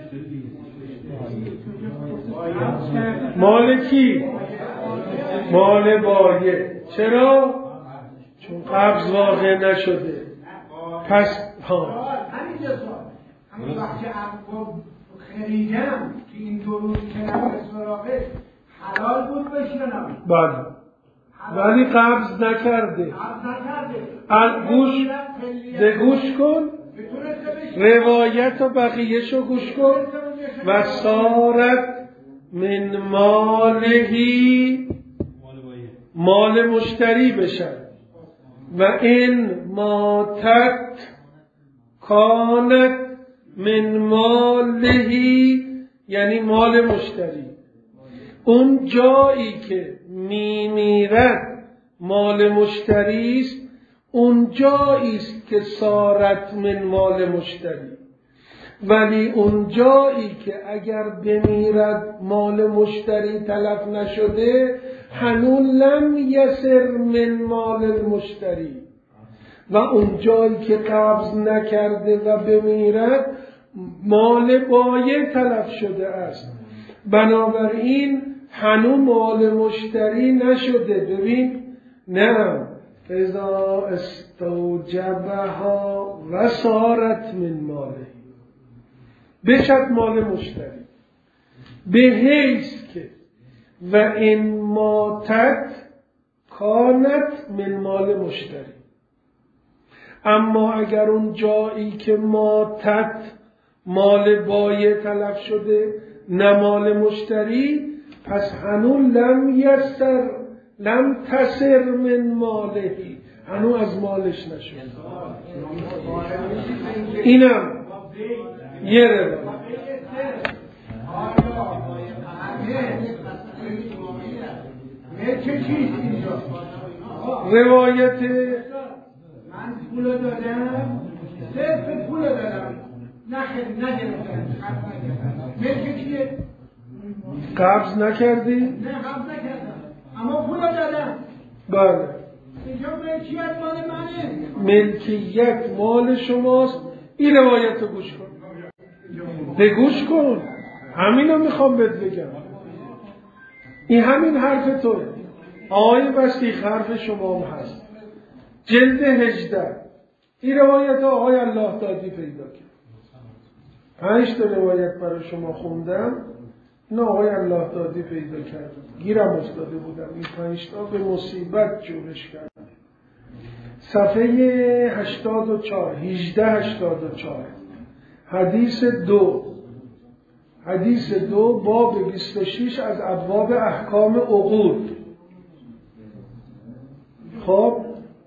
مالکی مال بایه. چرا؟ چون قبض واقع نشده. پس ها همینجا سوال همین وقتی عقب خریدم که این دو روز که نمه سراغه حلال بود بشه نمی؟ بله، ولی قبض نکرده. قبض نکرده. گوش ده گوش کن، روایت و بقیهش رو گوش کن. و سارت من مالهی، مال مشتری بشن. و این ماتت کانت من مالهی، یعنی مال مشتری. اون جایی که میمیرد مال مشتری است، اون جایی است که سارت من مال مشتری. ولی اون جایی که اگر بمیرد مال مشتری تلف نشده، هنوز لم یسر من مال المشتری. و اون جایی که قبض نکرده و بمیرد مال بایع تلف شده است. بنابراین هنوز مال مشتری نشده. ببین، نه اذا استوجبها و سارت من ماله، بشد مال مشتری به حیث که و این ماتت کانت من مال مشتری. اما اگر اون جایی که ماتت مال بایع تلف شده نه مال مشتری، پس هنوز لم یسر لم تسر من مالهی، هنوز از مالش نشده. اینم یه روایت. روایت من پول دادم، صرف پول دادم، نخیر نگرفتم، ملک کیه؟ قبض نکردی؟ نه قبض نکردم، اما پول دادم. بله. اینجا ملکیت مال منه. ملکیت مال شماست. این روایت رو گوش کن. به گوش کن. همینو میخوام بهت بگم. این همین حرف توه. آقای بسیخ حرف شما هم هست. جلد هجده. این روایت آقای الله دادی پیدا کرد. پنج تا روایت برای شما خوندم. این آقای الله دادی پیدا کرد. گیرم افتاده بودم. این پنج تا به مصیبت جورش کردم. صفحه هشتاد و چهار. هجده هشتاد و چهار. حدیث دو. حدیث دو باب بیست و شش از ابواب احکام عقود. خب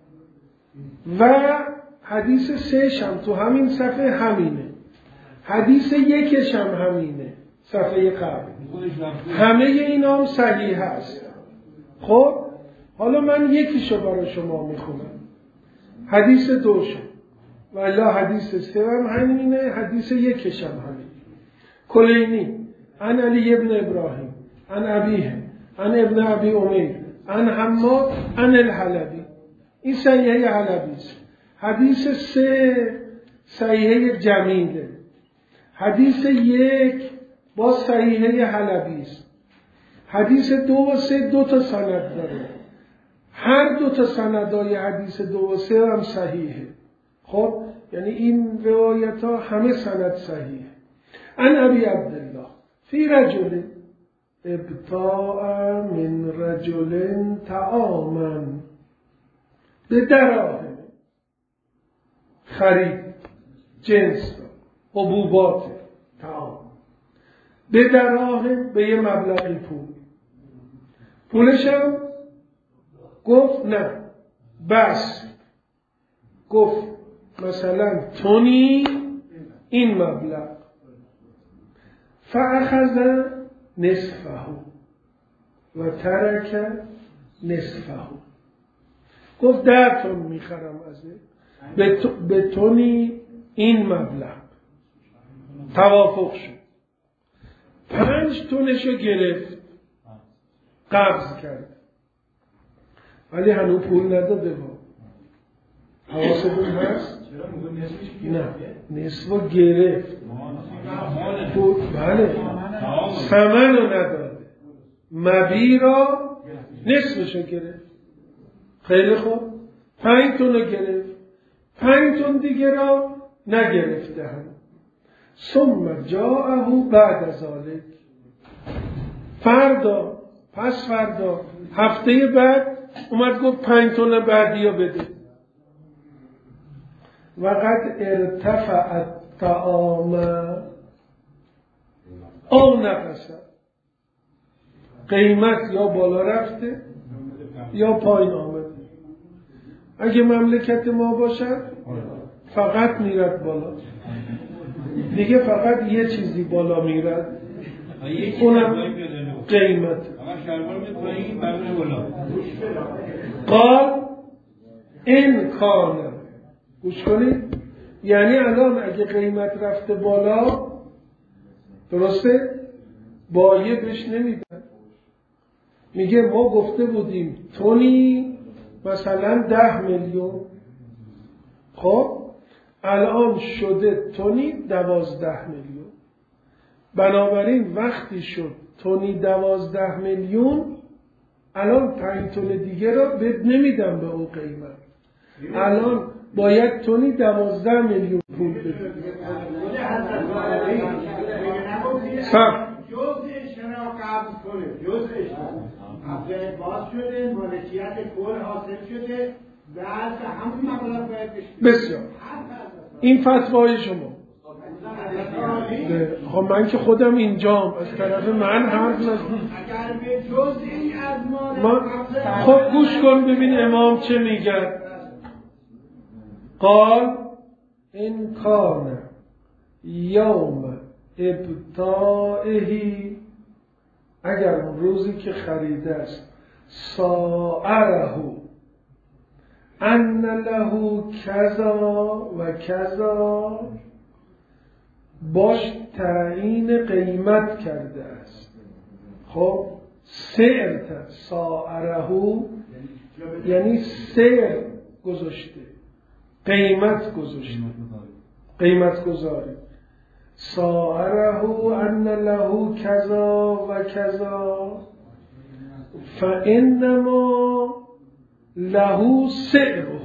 و حدیث سهش هم تو همین صفحه همینه. حدیث یکش هم همینه، صفحه قبل. همه اینا هم صحیح هست. خب حالا من یکیشو برای شما میخونم. حدیث دوشو و الا حدیث سه هم همینه، حدیث یکش هم همینه. کلینی عن علی ابن ابراهیم عن ابیه عن ابن ابی امیر عن حماد عن الحلبی. این صحیحه حلبی است. حدیث سه صحیحه جمیله. حدیث یک با صحیحه حلبی است. حدیث دو و سه دو تا سند داره. هر دو تا سندهای حدیث دو و سه هم صحیحه. خب یعنی این روایت ها همه سند صحیحه. عن ابی عبدالله فی رجل ابتاع من رجل طعاما به دراهم، خرید جنس حبوبات طعام به دراهم، به یه مبلغی پول. پولشم گفت نه بس، گفت مثلا تونی این مبلغ. فاخذ نصفه و ترک نصفه. گفت ده تون میخرم ازت، به, تو، به تونی این مبلغ توافق شد. پنج تونشو گرفت قبض کرد ولی هنوز پول نداده با. حواستون هست؟ نه نصفو گرفت پول بله ثمنو نداده مبی را نصفشو گرفت. خیلی خوب پنج تونو گرفت پنج تون دیگه را نگرفته هم. ثم جاءه بعد ذلك فردا پس فردا هفته بعد اومد گفت پنج تون بعدی رو بده. وقد ارتفع الطعام او نقص قیمت یا بالا رفته یا پایین آمده. اگه مملکت ما باشد فقط میرد بالا دیگه فقط یه چیزی بالا میرد اونم قیمت. قال این کانه گوش کنید یعنی الان اگه قیمت رفته بالا درسته بایه بهش نمیدن. میگه ما گفته بودیم تونی مثلا ده میلیون خب الان شده تونی دوازده میلیون. بنابراین وقتی شد تونی دوازده میلیون الان پنج تون دیگه را بد نمیدم به اون قیمت. الان باید تونی دوازده میلیون پول بده. سب جزء شنا قبض کنه جزءش افزایش باز شده مالکیت کل حاصل شده بعد همون مبلغ باید بشه. بسیار این فتوای شما. خب من که خودم اینجام از طرف من حرف نزدم. اگر به جزئی از مال خب گوش کن ببین امام چه میگن. قال این کان یوم ابتاعهی اگر روزی که خریده است ساعره ان له کذا و کذا باش تعیین قیمت کرده است. خب سعر ساعره یعنی سعر گذاشته قیمت گذاشته قیمت گذاری. ساعره ان له کذا و کذا فانما له سعره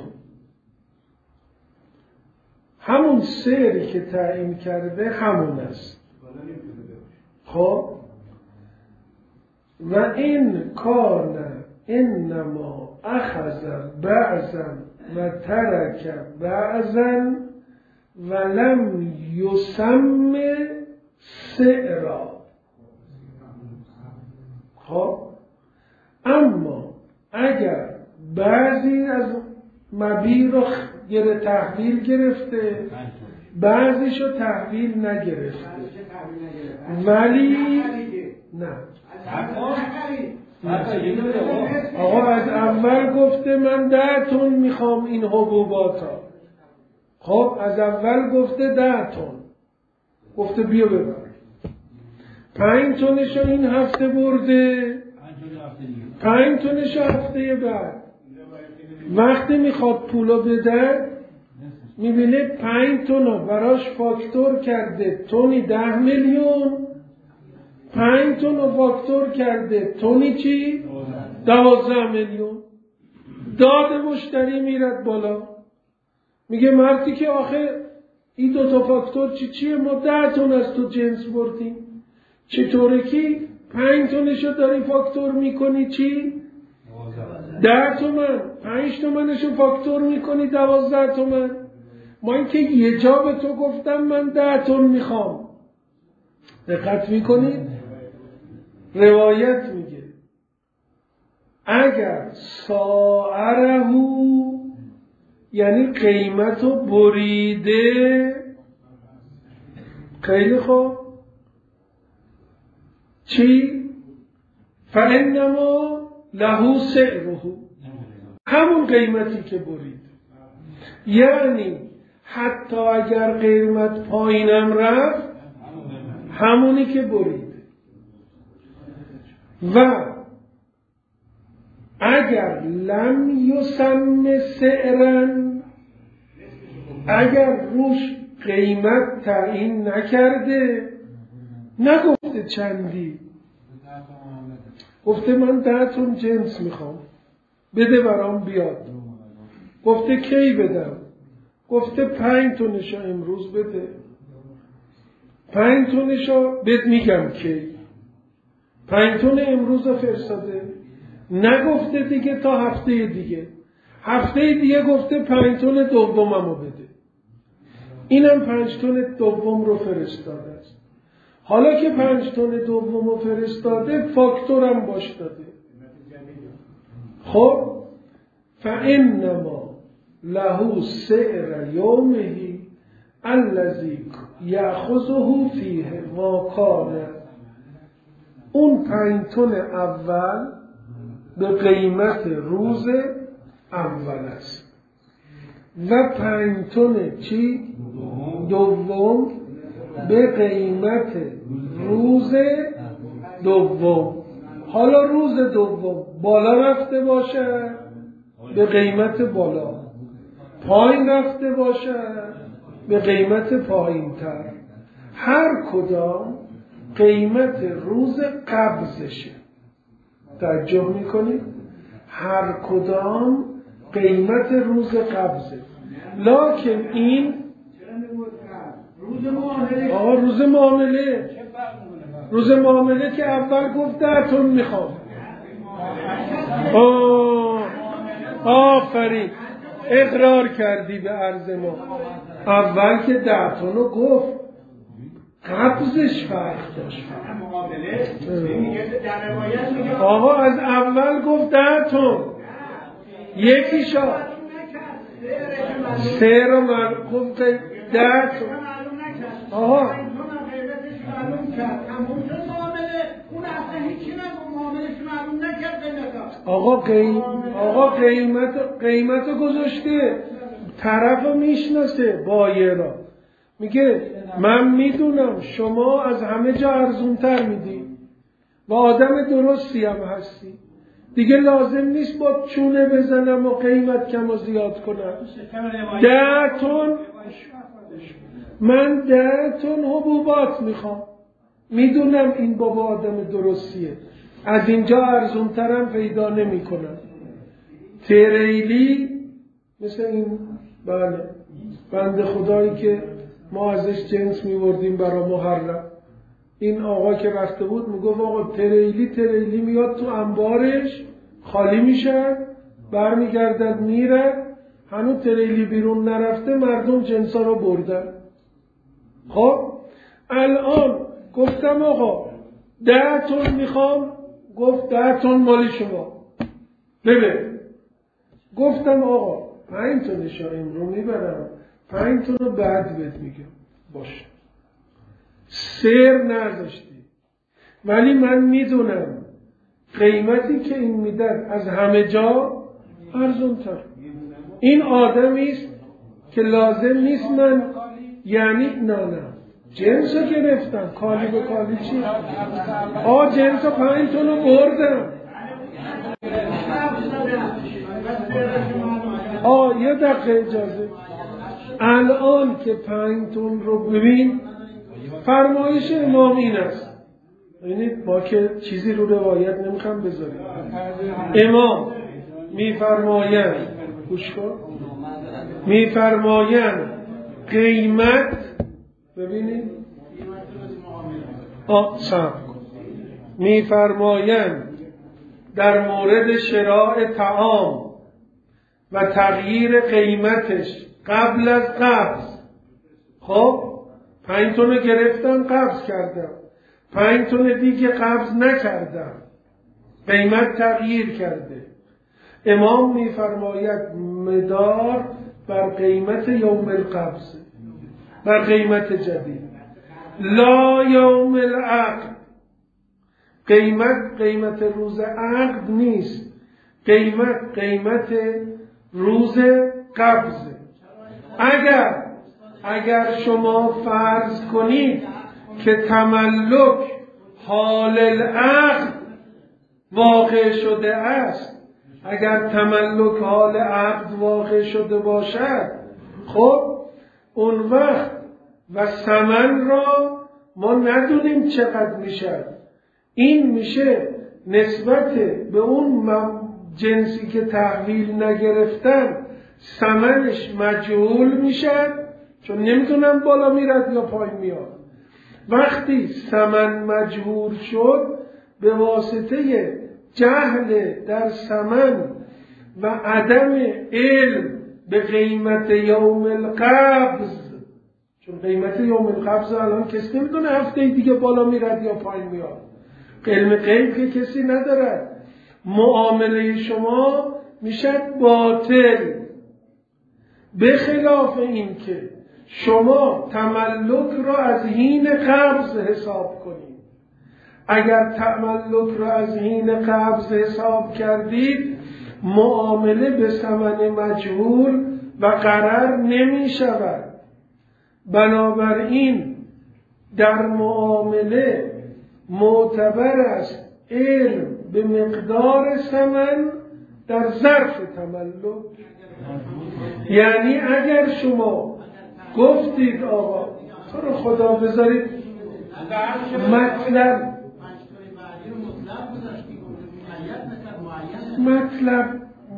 همون سعری که تعیین کرده همون است. خب و این کان انما اخذ بعضا و ترک بعضا ولم یسم سعرا. خب اما اگر بعضی از مبی رو گره تحویل گرفته بعضیشو تحویل نگرفته ولی نه آقا از اول گفته من ده تن میخوام این حبوباتا. خب از اول گفته ده تن گفته بیا ببر پنج تنشو این هفته برده پنج تنشو هفته بعد وقتی میخواد پولو بده میبینه پنج تونو براش فاکتور کرده تونی ده میلیون پنج تونو فاکتور کرده تونی چی؟ دوازده میلیون. داد مشتری میرد بالا میگه مردی که آخه این دوتا فاکتور چی چیه ما ده تون از تو جنس بردیم چطوره که پنج تونشو داری فاکتور میکنی چی؟ ده تومن پنج تومنشو فاکتور میکنی دوازده تومن. ما اینکه یه جا به تو گفتم من ده تون میخوام. دقت میکنید روایت میگه اگر ساعرهو یعنی قیمتو بریده خیلی خوب چی؟ فانما له سعره همون قیمتی که برید یعنی حتی اگر قیمت پایینم رفت همونی که برید و اگر لم یسم سعرن، اگر روش قیمت تعیین نکرده، نگفته چندی، گفته من ده تون جنس میخوام بده برام بیاد، گفته کی بدم، گفته پنج تونشو امروز بده، پنج تونشو بهت میگم کی، پنج تون امروز رو فرستاده، نگفته دیگه تا هفته دیگه، هفته دیگه گفته پنج تون دوممو بده، اینم پنج تون دوم رو فرستاده است. حالا که پنج تون دوم رو فرستاده فاکتورم باش داده، خب فانما له سعر یومه الذی یأخذه فیه ما کان، اون پنج تون اول به قیمت روز اول است و پنج تون چی؟ دوم به قیمت روز دوم. حالا روز دوم بالا رفته باشه به قیمت بالا، پایین رفته باشه به قیمت پایین تر، هر کدام قیمت روز قبضشه. توجه میکنید؟ هر کدام قیمت روز قبضه. لکن این روز معامله، آه روز معامله روز معامله که اول گفت ده تون میخوام. آه آفرین، اقرار کردی به عرض ما. اول که ده تونو گفت قبضش فرق داشت. آقا از اول گفت ده تون، یکی شد سه رو من گفت ده تون. آقا آقا قیم آقا قیمت قیمت رو گذاشته، طرف رو میشناسه، بایه را میگه من میدونم شما از همه جا ارزونتر میدی و آدم درستی هم هستی، دیگه لازم نیست با چونه بزنم و قیمت کم و زیاد کنم. ده تون من ده تون حبوبات میخوام، میدونم این بابا آدم درستیه، از اینجا ارزونترم پیدا نمی کنم. تریلی مثل این بله بنده خدایی که ما ازش جنس میوردیم برای محرم، این آقا که رفته بود میگفت آقا تریلی تریلی میاد تو انبارش خالی میشن، برمیگردد میره، هنوز تریلی بیرون نرفته مردم جنسا رو بردن. خب الان گفتم آقا ده تون میخوام، گفت ده تون مال شما ببین. گفتم آقا پنج تونش رو میبرم، پنج تون رو بعد بهت میگم باشه. سر نذاشتی، ولی من میدونم قیمتی که این میدن از همه جا ارزونتر. این آدمی است که لازم نیست من یعنی نه نه جنس رو گرفتم، کالی به کالی چی؟ آه جنس رو پنج تون رو بردم. آه یه دقیقه اجازه، الان که پنج تون رو ببین، فرمایش امام این است، ببینید با که چیزی رو روایت نمیخوام بذاریم، امام میفرمایند گوش کن، میفرمایند قیمت، ببینید آه صبر کن، میفرمایند در مورد شراء طعام و تغییر قیمتش قبل از قبض. خب پنج تون گرفتم قبض کردم، پنج تون دیگه قبض نکردم، قیمت تغییر کرده. امام میفرماید مدار بر قیمت یوم القبض، بر قیمت جدید، لا یوم العقد. قیمت قیمت روز عقد نیست، قیمت قیمت روز قبضه. اگر اگر شما فرض کنید که تملک حال العقد واقع شده است، اگر تملک حال عقد واقع شده باشد، خب اون وقت و ثمن را ما ندونیم چقدر میشه، این میشه نسبت به اون جنسی که تحویل نگرفتن ثمنش مجهول میشه، چون نمیتونم بالا میرد یا پایین میاد. وقتی ثمن مجهول شد به واسطه جهل در ثمن و عدم علم به قیمت یوم القبض، چون قیمت یوم القبض الان کسی نمیدونه هفته دیگه بالا میرد یا پایین میاد، علم غیب که کسی نداره، معامله شما میشه باطل. به خلاف این که شما تملک را از حین قبض حساب کنید، اگر تملک را از حین قبض حساب کردید معامله به ثمن مجهول و قرار نمی شود. بنابراین در معامله معتبر است علم به مقدار ثمن در ظرف تملک. یعنی اگر شما گفتید آقا تو رو خدا بذارید مطلب مطلب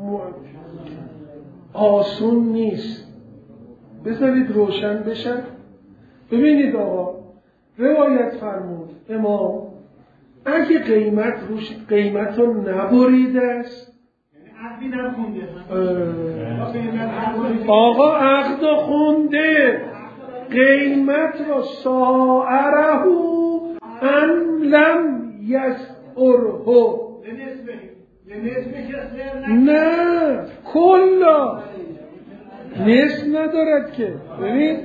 آسون نیست، بذارید روشن بشن. ببینید آقا روایت فرمود امام اگه قیمت روش قیمت رو نبریده است، آقا عقد خونده قیمت را ساعره ان لم یسعره، نه کلا نصف ندارد که. ببین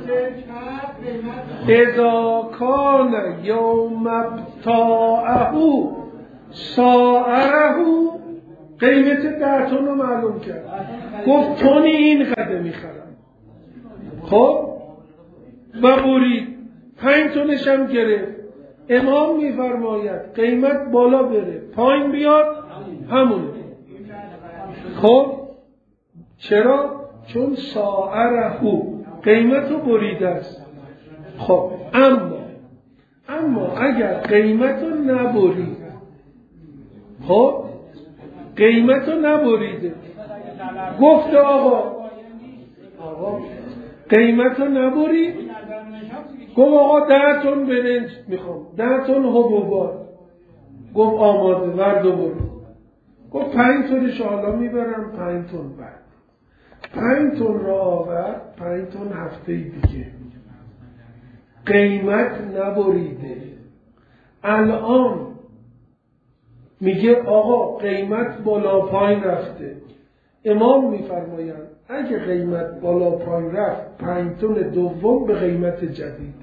اذا کان یوم ابتاعه ساعره، قیمت ده تن رو معلوم کرد، گفت تونی این قدر میخرم، خب و برید پنج تنش هم گرفت. امام میفرماید قیمت بالا بره پایین بیاد همونه. خب چرا؟ چون ساعره قیمت رو بریده است. خب اما اما اگر قیمت رو نبرید، خب قیمت رو نبریده، گفت آقا آقا قیمت رو نبرید، گفت آقا ده تن برنج میخوام، ده تن حبوبات، گفت آماده ورد و برو، گفت پنج تنش حالا میبرم، پنج تن بعد پنج تن را آورد، پنج تن هفته دیگه، قیمت نبریده. الان میگه آقا قیمت بالا پایین رفته. امام میفرمایند اگه قیمت بالا پایین رفت پنج تن دوم به قیمت جدید.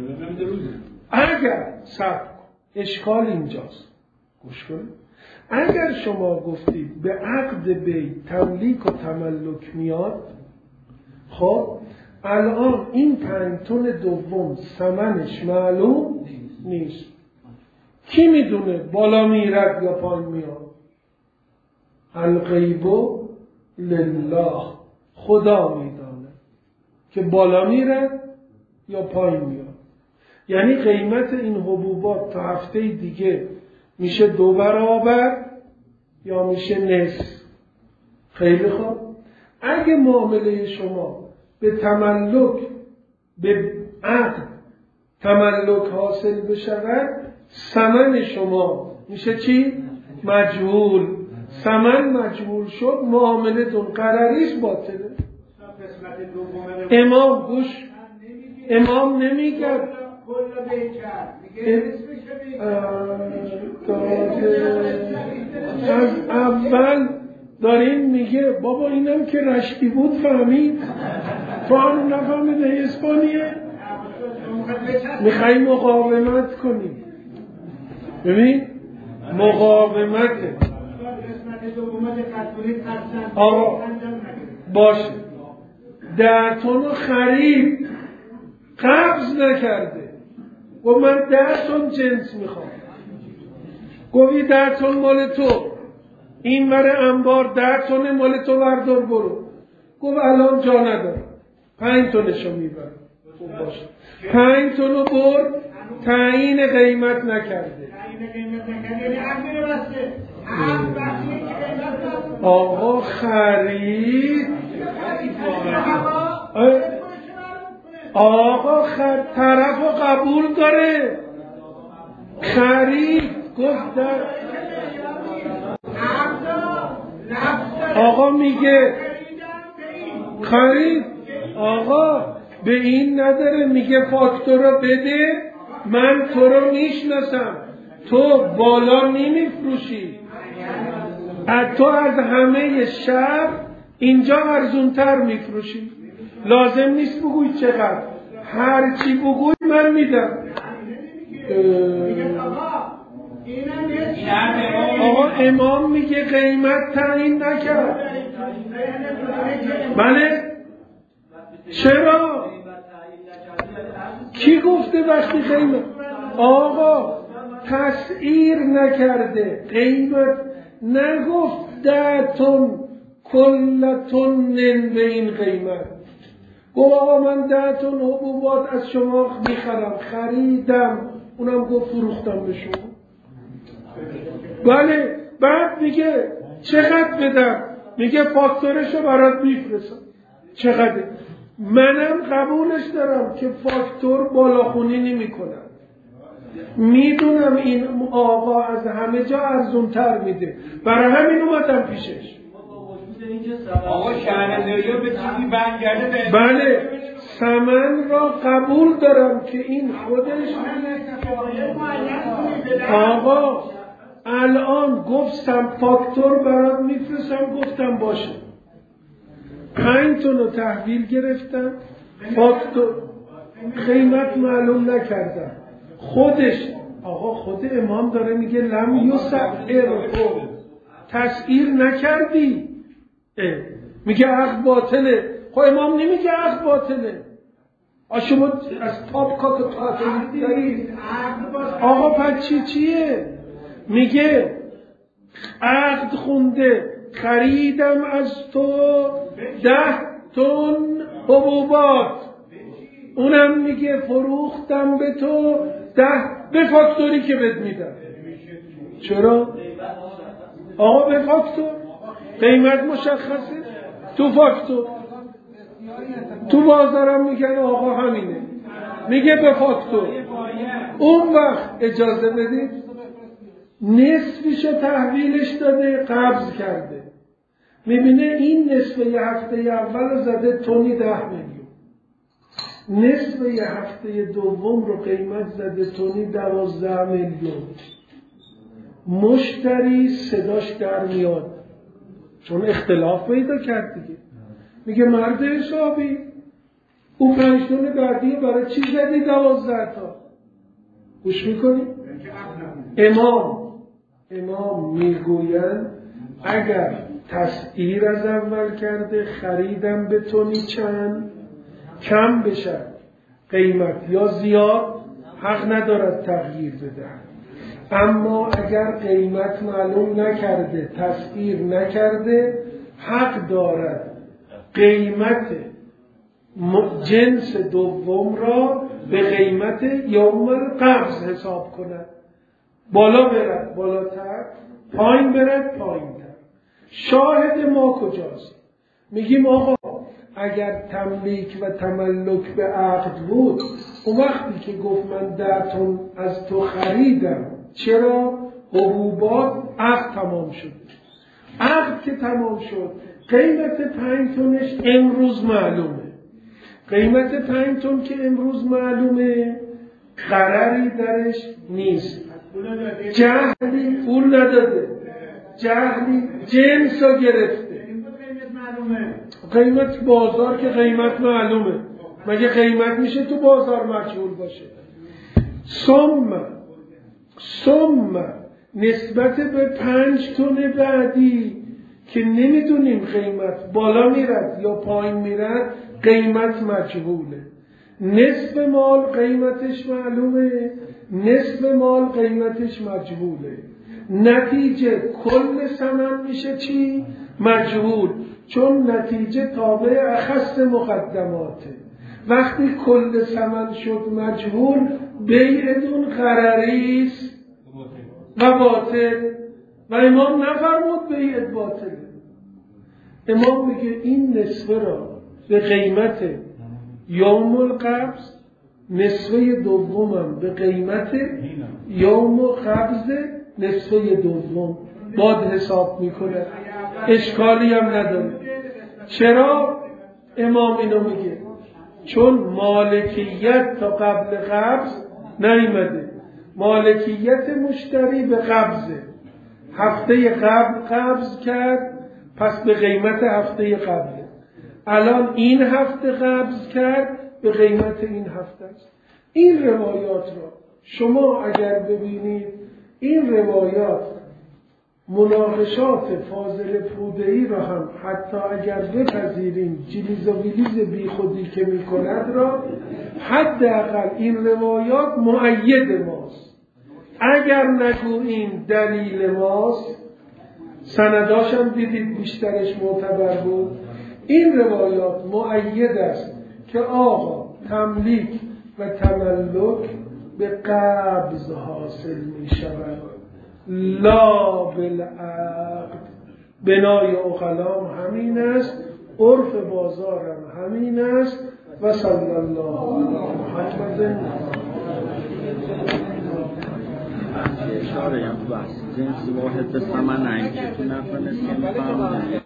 اگر صبر اشکال اینجاست، گوش کنید، اگر شما گفتید به عقد بی تملیک و تملک میاد، خب الان این پنج تن دوم ثمنش معلوم نیست، کی میدونه بالا میرد یا پایین میاد؟ الغیب لله، خدا میدانه که بالا میرد یا پایین میاد. یعنی قیمت این حبوبات تا هفته دیگه میشه دو برابر یا میشه نصف. خیلی خوب، اگه معامله شما به تملک به عقد تملک حاصل بشود، ثمن شما میشه چی؟ مجهول. ثمن مجهول شد، معاملتون قراریش باطله. امام گوش امام نمیگه از اول دارین میگه بابا اینم که رشتی بود فهمید، تو هم نفهمیده اسپانیه، میخوایی مقاومت کنی. ببین مقاومته. آقا باشه ده تن رو خرید، قبض نکرده. گفت من ده تن جنس میخوام. گفتی ده تن مال تو، این مره انبار ده تن مال تو، بردار برو. گفت الان جا ندارم، پنج تنشو میبرم. خوب باشه، پنج تنو برد، تعیین قیمت نکرده. آقا خرید، آقا خرید، طرف رو قبول داره، خرید. گفت در آقا میگه خرید، آقا به این نداره، میگه فاکتور رو بده، من تو رو میشناسم، تو بالا نمیفروشی، تو از همه شهر اینجا ارزونتر میفروشی، لازم نیست بگوی چقدر، هر چی بگوی من میدم. آقا امام میگه قیمت تعیین نکرد. بله چرا؟ کی گفته وقتی قیمت؟ آقا تسعیر نکرده، قیمت نگفت ده تن کل تن به این قیمت. گفت آقا من ده تن حبوبات از شما میخرم، خریدم، اونم گفت فروختم به شما. بله. بعد میگه چقدر بدم؟ میگه فاکتورشو برات میفرستم. چقدر؟ منم قبولش دارم که فاکتور بالاخونی نمی کنم، میدونم این آقا از همه جا ارزونتر میده، برای همین اومدم پیشش. آقا شهرنداریا به چیزی برگرده. بله ثمن را قبول دارم که این خودش. آقا الان گفتم فاکتور برات میفرستم، گفتم باشه، پنج تن رو تحویل گرفتم، فاکتور قیمت معلوم نکردم. خودش آقا خود امام داره میگه لم یسعر، تسعیر نکردی، میگه عقد باطله. خب امام نمیگه عقد باطله. شما از تاپ کاک تاطلی دارید. آقا پس چی چیه؟ میگه عقد خونده، خریدم از تو ده تن حبوبات، اونم میگه فروختم به تو ده، به فاکتوری که بهت میدم. چرا؟ آقا به فاکتور قیمت مشخصه، تو فاکتور. تو بازارم میگن آقا همینه، میگه به فاکتور. اون وقت اجازه بدید نصفیشو تحویلش داده، قبض کرده، میبینه این نصف یه هفته اول زده تونی ده میلیون، نصف یه هفته دوم رو قیمت زده تونی دوازده میلیون. مشتری صداش در میاد چون اختلاف پیدا کرد دیگه. میگه مرد حسابی، اون پنج تون بعدی برای چی زدی دوازده تا؟ گوش میکنی؟ امام امام میگوین اگر تسعیر از اول کرده، خریدم به تونی چند، کم بشه قیمت یا زیاد، حق ندارد تغییر بده. اما اگر قیمت معلوم نکرده، تسعیر نکرده، حق دارد قیمت جنس دوم را به قیمت یوم القبض حساب کند. بالا برد بالاتر، پایین برد پایینتر. شاهد ما کجاست؟ میگیم آقا اگر تملیک و تملک به عقد بود، اون وقتی که گفت من ده تن از تو خریدم، چرا؟ حبوبات عقد تمام شد. عقد که تمام شد، قیمت پنج تنش امروز معلومه. قیمت پنج تن که امروز معلومه، قراری درش نیست. جهلی پول نداده، جهلی جنس رو گرفته. قیمت بازار که قیمت معلومه، مگه قیمت میشه تو بازار مجهول باشه؟ ثم ثم نسبت به پنج تن بعدی که نمیدونیم قیمت بالا میرد یا پایین میرد، قیمت مجهوله. نصف مال قیمتش معلومه، نصف مال قیمتش مجهوله. نتیجه کل ثمن میشه چی؟ مجهول، چون نتیجه تابع اخص مقدماته. وقتی کل ثمن شد مجهول، بیعدون غرریست و باطل. و امام نفرمود بیعت باطله. امام میگه این نصفه را به قیمت یوم القبض، نصفه دومم به قیمت یوم قبض نصفه دوم باد حساب میکنه، اشکالی هم نداره. چرا امام اینو میگه؟ چون مالکیت تا قبل قبض نیامده. مالکیت مشتری به قبضه، هفته قبل قبض کرد، پس به قیمت هفته قبله. الان این هفته قبض کرد، به قیمت این هفته است. این روایات را شما اگر ببینید، این روایات مناقشات فاضل پوده‌ای را هم حتی اگر بپذیریم جلیز و ویلیز بی خودی که می کند را، حداقل این روایات مؤید ماست. اگر نگوییم دلیل ماست، سنداش هم دیدید بیشترش معتبر بود. این روایات مؤید است که آقا تملیک و تملک به قبض حاصل می شود، لا بالعقد. بنای عقلام همین است، عرف بازارم همین است. و صلی الله علی محمد. اشاره هم تو بحث جنس واحد به ثمن که تو نفرنست که